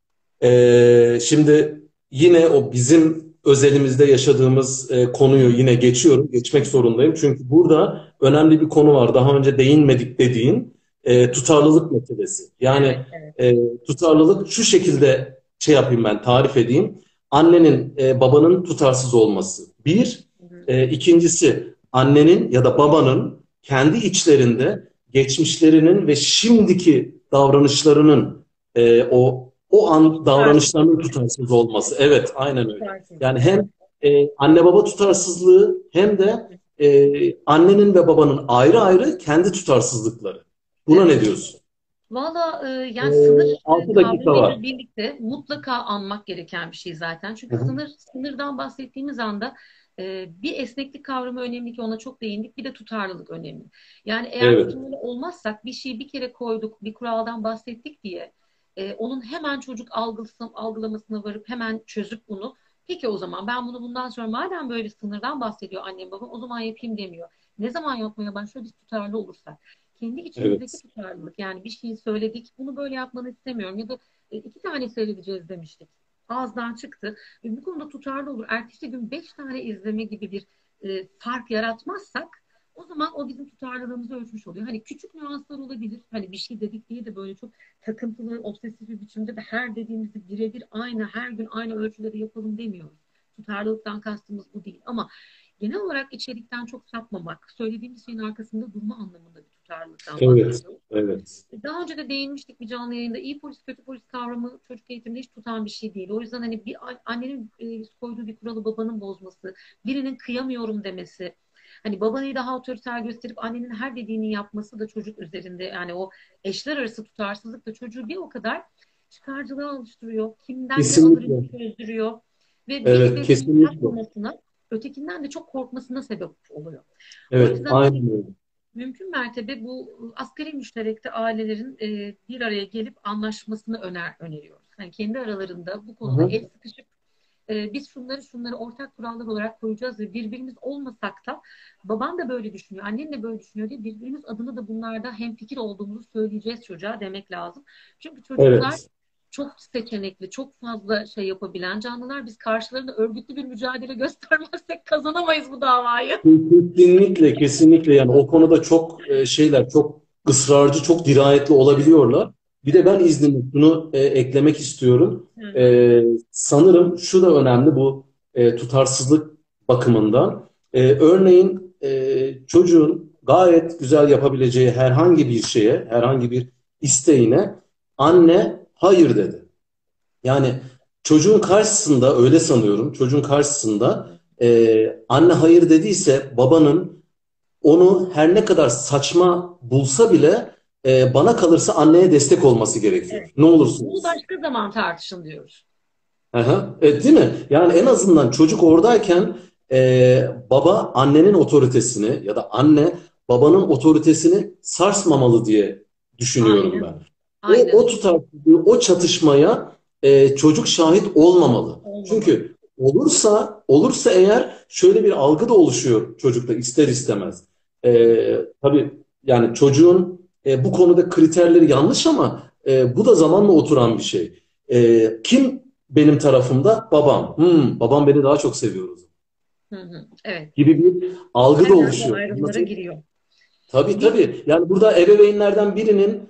ee, şimdi yine o bizim özelimizde yaşadığımız e, konuyu yine geçiyorum. Geçmek zorundayım. Çünkü burada önemli bir konu var. Daha önce değinmedik dediğin e, tutarlılık meselesi. Evet, Yani evet. e, tutarlılık şu şekilde şey yapayım ben tarif edeyim. Annenin, e, babanın tutarsız olması. Bir, Hı hı. e, ikincisi annenin ya da babanın kendi içlerinde geçmişlerinin ve şimdiki davranışlarının e, o o an davranışlarının Tutarsızlık. tutarsız olması. Evet, aynen öyle. Tutarsızlık, Yani evet. hem e, anne baba tutarsızlığı hem Hı de hı. e, annenin ve babanın ayrı ayrı kendi tutarsızlıkları. Buna ne Evet. diyorsun? Valla e, E, yani sınır e, altı dakika kavramıyla var. birlikte mutlaka anmak gereken bir şey zaten. Hı Çünkü hı. sınır sınırdan bahsettiğimiz anda e, bir esneklik kavramı önemli ki ona çok değindik. Bir de tutarlılık önemli. Yani eğer Evet, tutarlı olmazsak, bir şeyi bir kere koyduk, bir kuraldan bahsettik diye e, onun hemen çocuk algılasın, algılamasına varıp hemen çözüp bunu, peki o zaman ben bunu bundan sonra, madem böyle bir sınırdan bahsediyor annem babam, o zaman yapayım demiyor. Ne zaman yapmaya başlıyor? Biz tutarlı olursak. Kendi içimizdeki evet. tutarlılık, yani bir şeyi söyledik, bunu böyle yapmanı istemiyorum ya da e, iki tane seyredeceğiz demiştik, ağızdan çıktı ve bu konuda tutarlı olur, ertesi gün beş tane izleme gibi bir e, fark yaratmazsak, o zaman o bizim tutarlılığımızı ölçmüş oluyor. Hani küçük nüanslar olabilir, hani bir şey dedik diye de böyle çok takıntılı, obsesif bir biçimde de her dediğimizi birebir aynı, her gün aynı ölçüleri yapalım demiyoruz. Tutarlılıktan kastımız bu değil, ama genel olarak içerikten çok sapmamak, söylediğimiz şeyin arkasında durma anlamında bir tutarlılıktan Evet, bahsediyoruz. evet. Daha önce de değinmiştik bir canlı yayında. İyi polis, kötü polis kavramı çocuk eğitimde hiç tutan bir şey değil. O yüzden hani bir annenin e, koyduğu bir kuralı babanın bozması, birinin kıyamıyorum demesi, hani babayı daha otoriter gösterip annenin her dediğini yapması da çocuk üzerinde, yani o eşler arası tutarsızlık da çocuğu bir o kadar çıkarcılığa alıştırıyor. Kimden ne alırını Kesinlikle. çözdürüyor ve bir Evet, hedefini kesinlikle. yapmamasına, ötekinden de çok korkmasına sebep oluyor. O Evet, yüzden hani aynen öyle. mümkün mertebe bu asgari müşterekte ailelerin e, bir araya gelip anlaşmasını öner öneriyoruz. Yani kendi aralarında bu Hı konuda hı. el sıkışıp e, biz şunları şunları ortak kurallar olarak koyacağız ve birbirimiz olmasak da, baban da böyle düşünüyor, annen de böyle düşünüyor diye birbirimiz adına da bunlarda hemfikir olduğumuzu söyleyeceğiz çocuğa demek lazım. Çünkü çocuklar Evet. çok seçenekli, çok fazla şey yapabilen canlılar. Biz karşılarında örgütlü bir mücadele göstermezsek kazanamayız bu davayı. Kesinlikle, kesinlikle yani o konuda çok e, şeyler, çok ısrarcı, çok dirayetli olabiliyorlar. Bir de ben Evet. izninle bunu e, eklemek istiyorum. Hı hı. E, sanırım şu da önemli bu e, tutarsızlık bakımından. E, örneğin e, çocuğun gayet güzel yapabileceği herhangi bir şeye, herhangi bir isteğine anne hayır dedi. Yani çocuğun karşısında öyle sanıyorum, çocuğun Hı karşısında hı. e, anne hayır dediyse babanın onu her ne kadar saçma bulsa bile e, bana kalırsa anneye destek olması gerekiyor. Evet. Ne olursa Bunu olsun. başka zaman tartışın diyoruz. Aha, evet, değil mi? Yani en azından çocuk oradayken e, baba annenin otoritesini ya da anne babanın otoritesini sarsmamalı diye düşünüyorum ben. Aynen. O, Aynen o öyle. tutarsızlığı, o çatışmaya e, çocuk şahit olmamalı. Olmamalı. Çünkü olursa olursa eğer şöyle bir algı da oluşuyor çocukta ister istemez. E, tabii yani çocuğun e, bu konuda kriterleri yanlış ama e, bu da zamanla oturan bir şey. E, kim benim tarafımda? Babam. Hmm, babam beni daha çok seviyor o zaman Hı hı. Evet. gibi bir algı da Hemen o oluşuyor. ayrımlara Anlatabiliyor giriyor. Tabii Bir, tabii. Yani burada ebeveynlerden birinin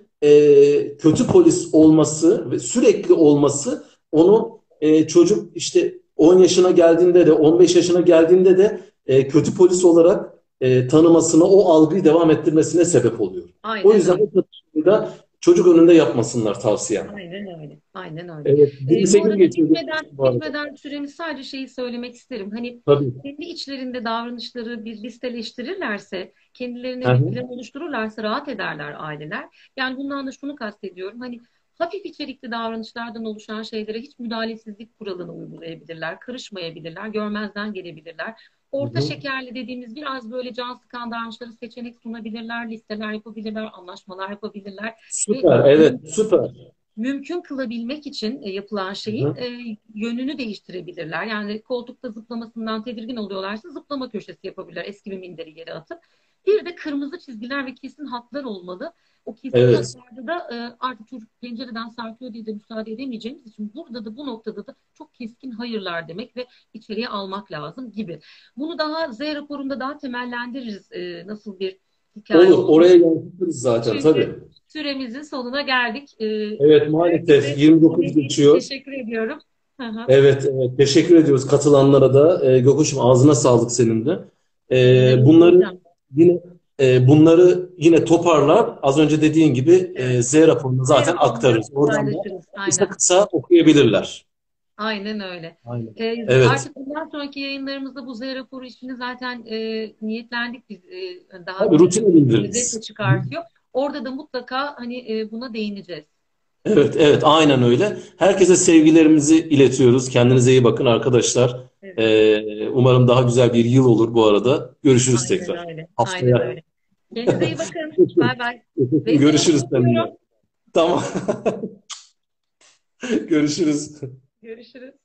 e, kötü polis olması ve sürekli olması onu e, çocuk işte on yaşına geldiğinde de on beş yaşına geldiğinde de e, kötü polis olarak e, tanımasına, o algıyı devam ettirmesine sebep oluyor. O aynen yüzden öyle. o tartışmayı da çocuk önünde yapmasınlar tavsiyem. Aynen öyle. Aynen öyle. Evet, Ee, Deniz bu Ekim arada geçiyordu bitmeden bu arada. bitmeden süremiz sadece şeyi söylemek isterim. Hani Tabii. kendi içlerinde davranışları bir listeleştirirlerse, Hı kendilerine bir hı. plan oluştururlarsa rahat ederler aileler. Yani bundan da şunu kastediyorum. Hani hafif içerikli davranışlardan oluşan şeylere hiç müdahalesizlik kuralını uygulayabilirler, karışmayabilirler, görmezden gelebilirler. Hı Orta hı. şekerli dediğimiz biraz böyle can sıkan davranışları seçenek sunabilirler, listeler yapabilirler, anlaşmalar yapabilirler ve Süper, evet, süper. mümkün kılabilmek için e, yapılan Hı şeyin hı. e, yönünü değiştirebilirler. Yani koltukta zıplamasından tedirgin oluyorlarsa zıplama köşesi yapabilirler. Eski bir minderi yere atıp. Bir de kırmızı çizgiler ve kesin hatlar olmalı. O kesin Evet. hatlarda da e, artık çocuk pencereden sarkıyor diye de müsaade edemeyeceğimiz için burada da bu noktada da çok keskin hayırlar demek ve içeriye almak lazım gibi. Bunu daha Z raporunda daha temellendiririz e, nasıl bir hikaye Olur, olduğunu. oraya yansıtırız zaten tabii. Çünkü süremizin sonuna geldik. Ee, Evet, maalesef herkese yirmi dokuz dinlediği için geçiyor. teşekkür ediyorum. Hı hı. Evet, evet. Teşekkür ediyoruz katılanlara da. Ee, Gökuş'um ağzına sağlık senin de. Senin de Ee, Nuri bunları Hocam. yine e, bunları yine toparlar. Az önce dediğin gibi Evet. e, Z raporunu Z zaten raporunda aktarırız. Oradan da paylaşırız. kısa Aynen. kısa okuyabilirler. Aynen öyle. Aynen. Ee, Evet. artık bundan sonraki yayınlarımızda bu Z raporu işini zaten e, niyetlendik biz. E, daha Tabii böyle rutine özetle bindiririz. çıkartıyor. Orada da mutlaka hani e, buna değineceğiz. Evet, evet, aynen öyle. Herkese sevgilerimizi iletiyoruz. Kendinize iyi bakın arkadaşlar. Evet. Ee, umarım daha güzel bir yıl olur bu arada. Görüşürüz Aynen tekrar. öyle. Aynen Haftaya. öyle. Kendinize iyi bakın. Bay bay. Vezne'yi Görüşürüz öpüyorum. seninle. Tamam. Görüşürüz. Görüşürüz.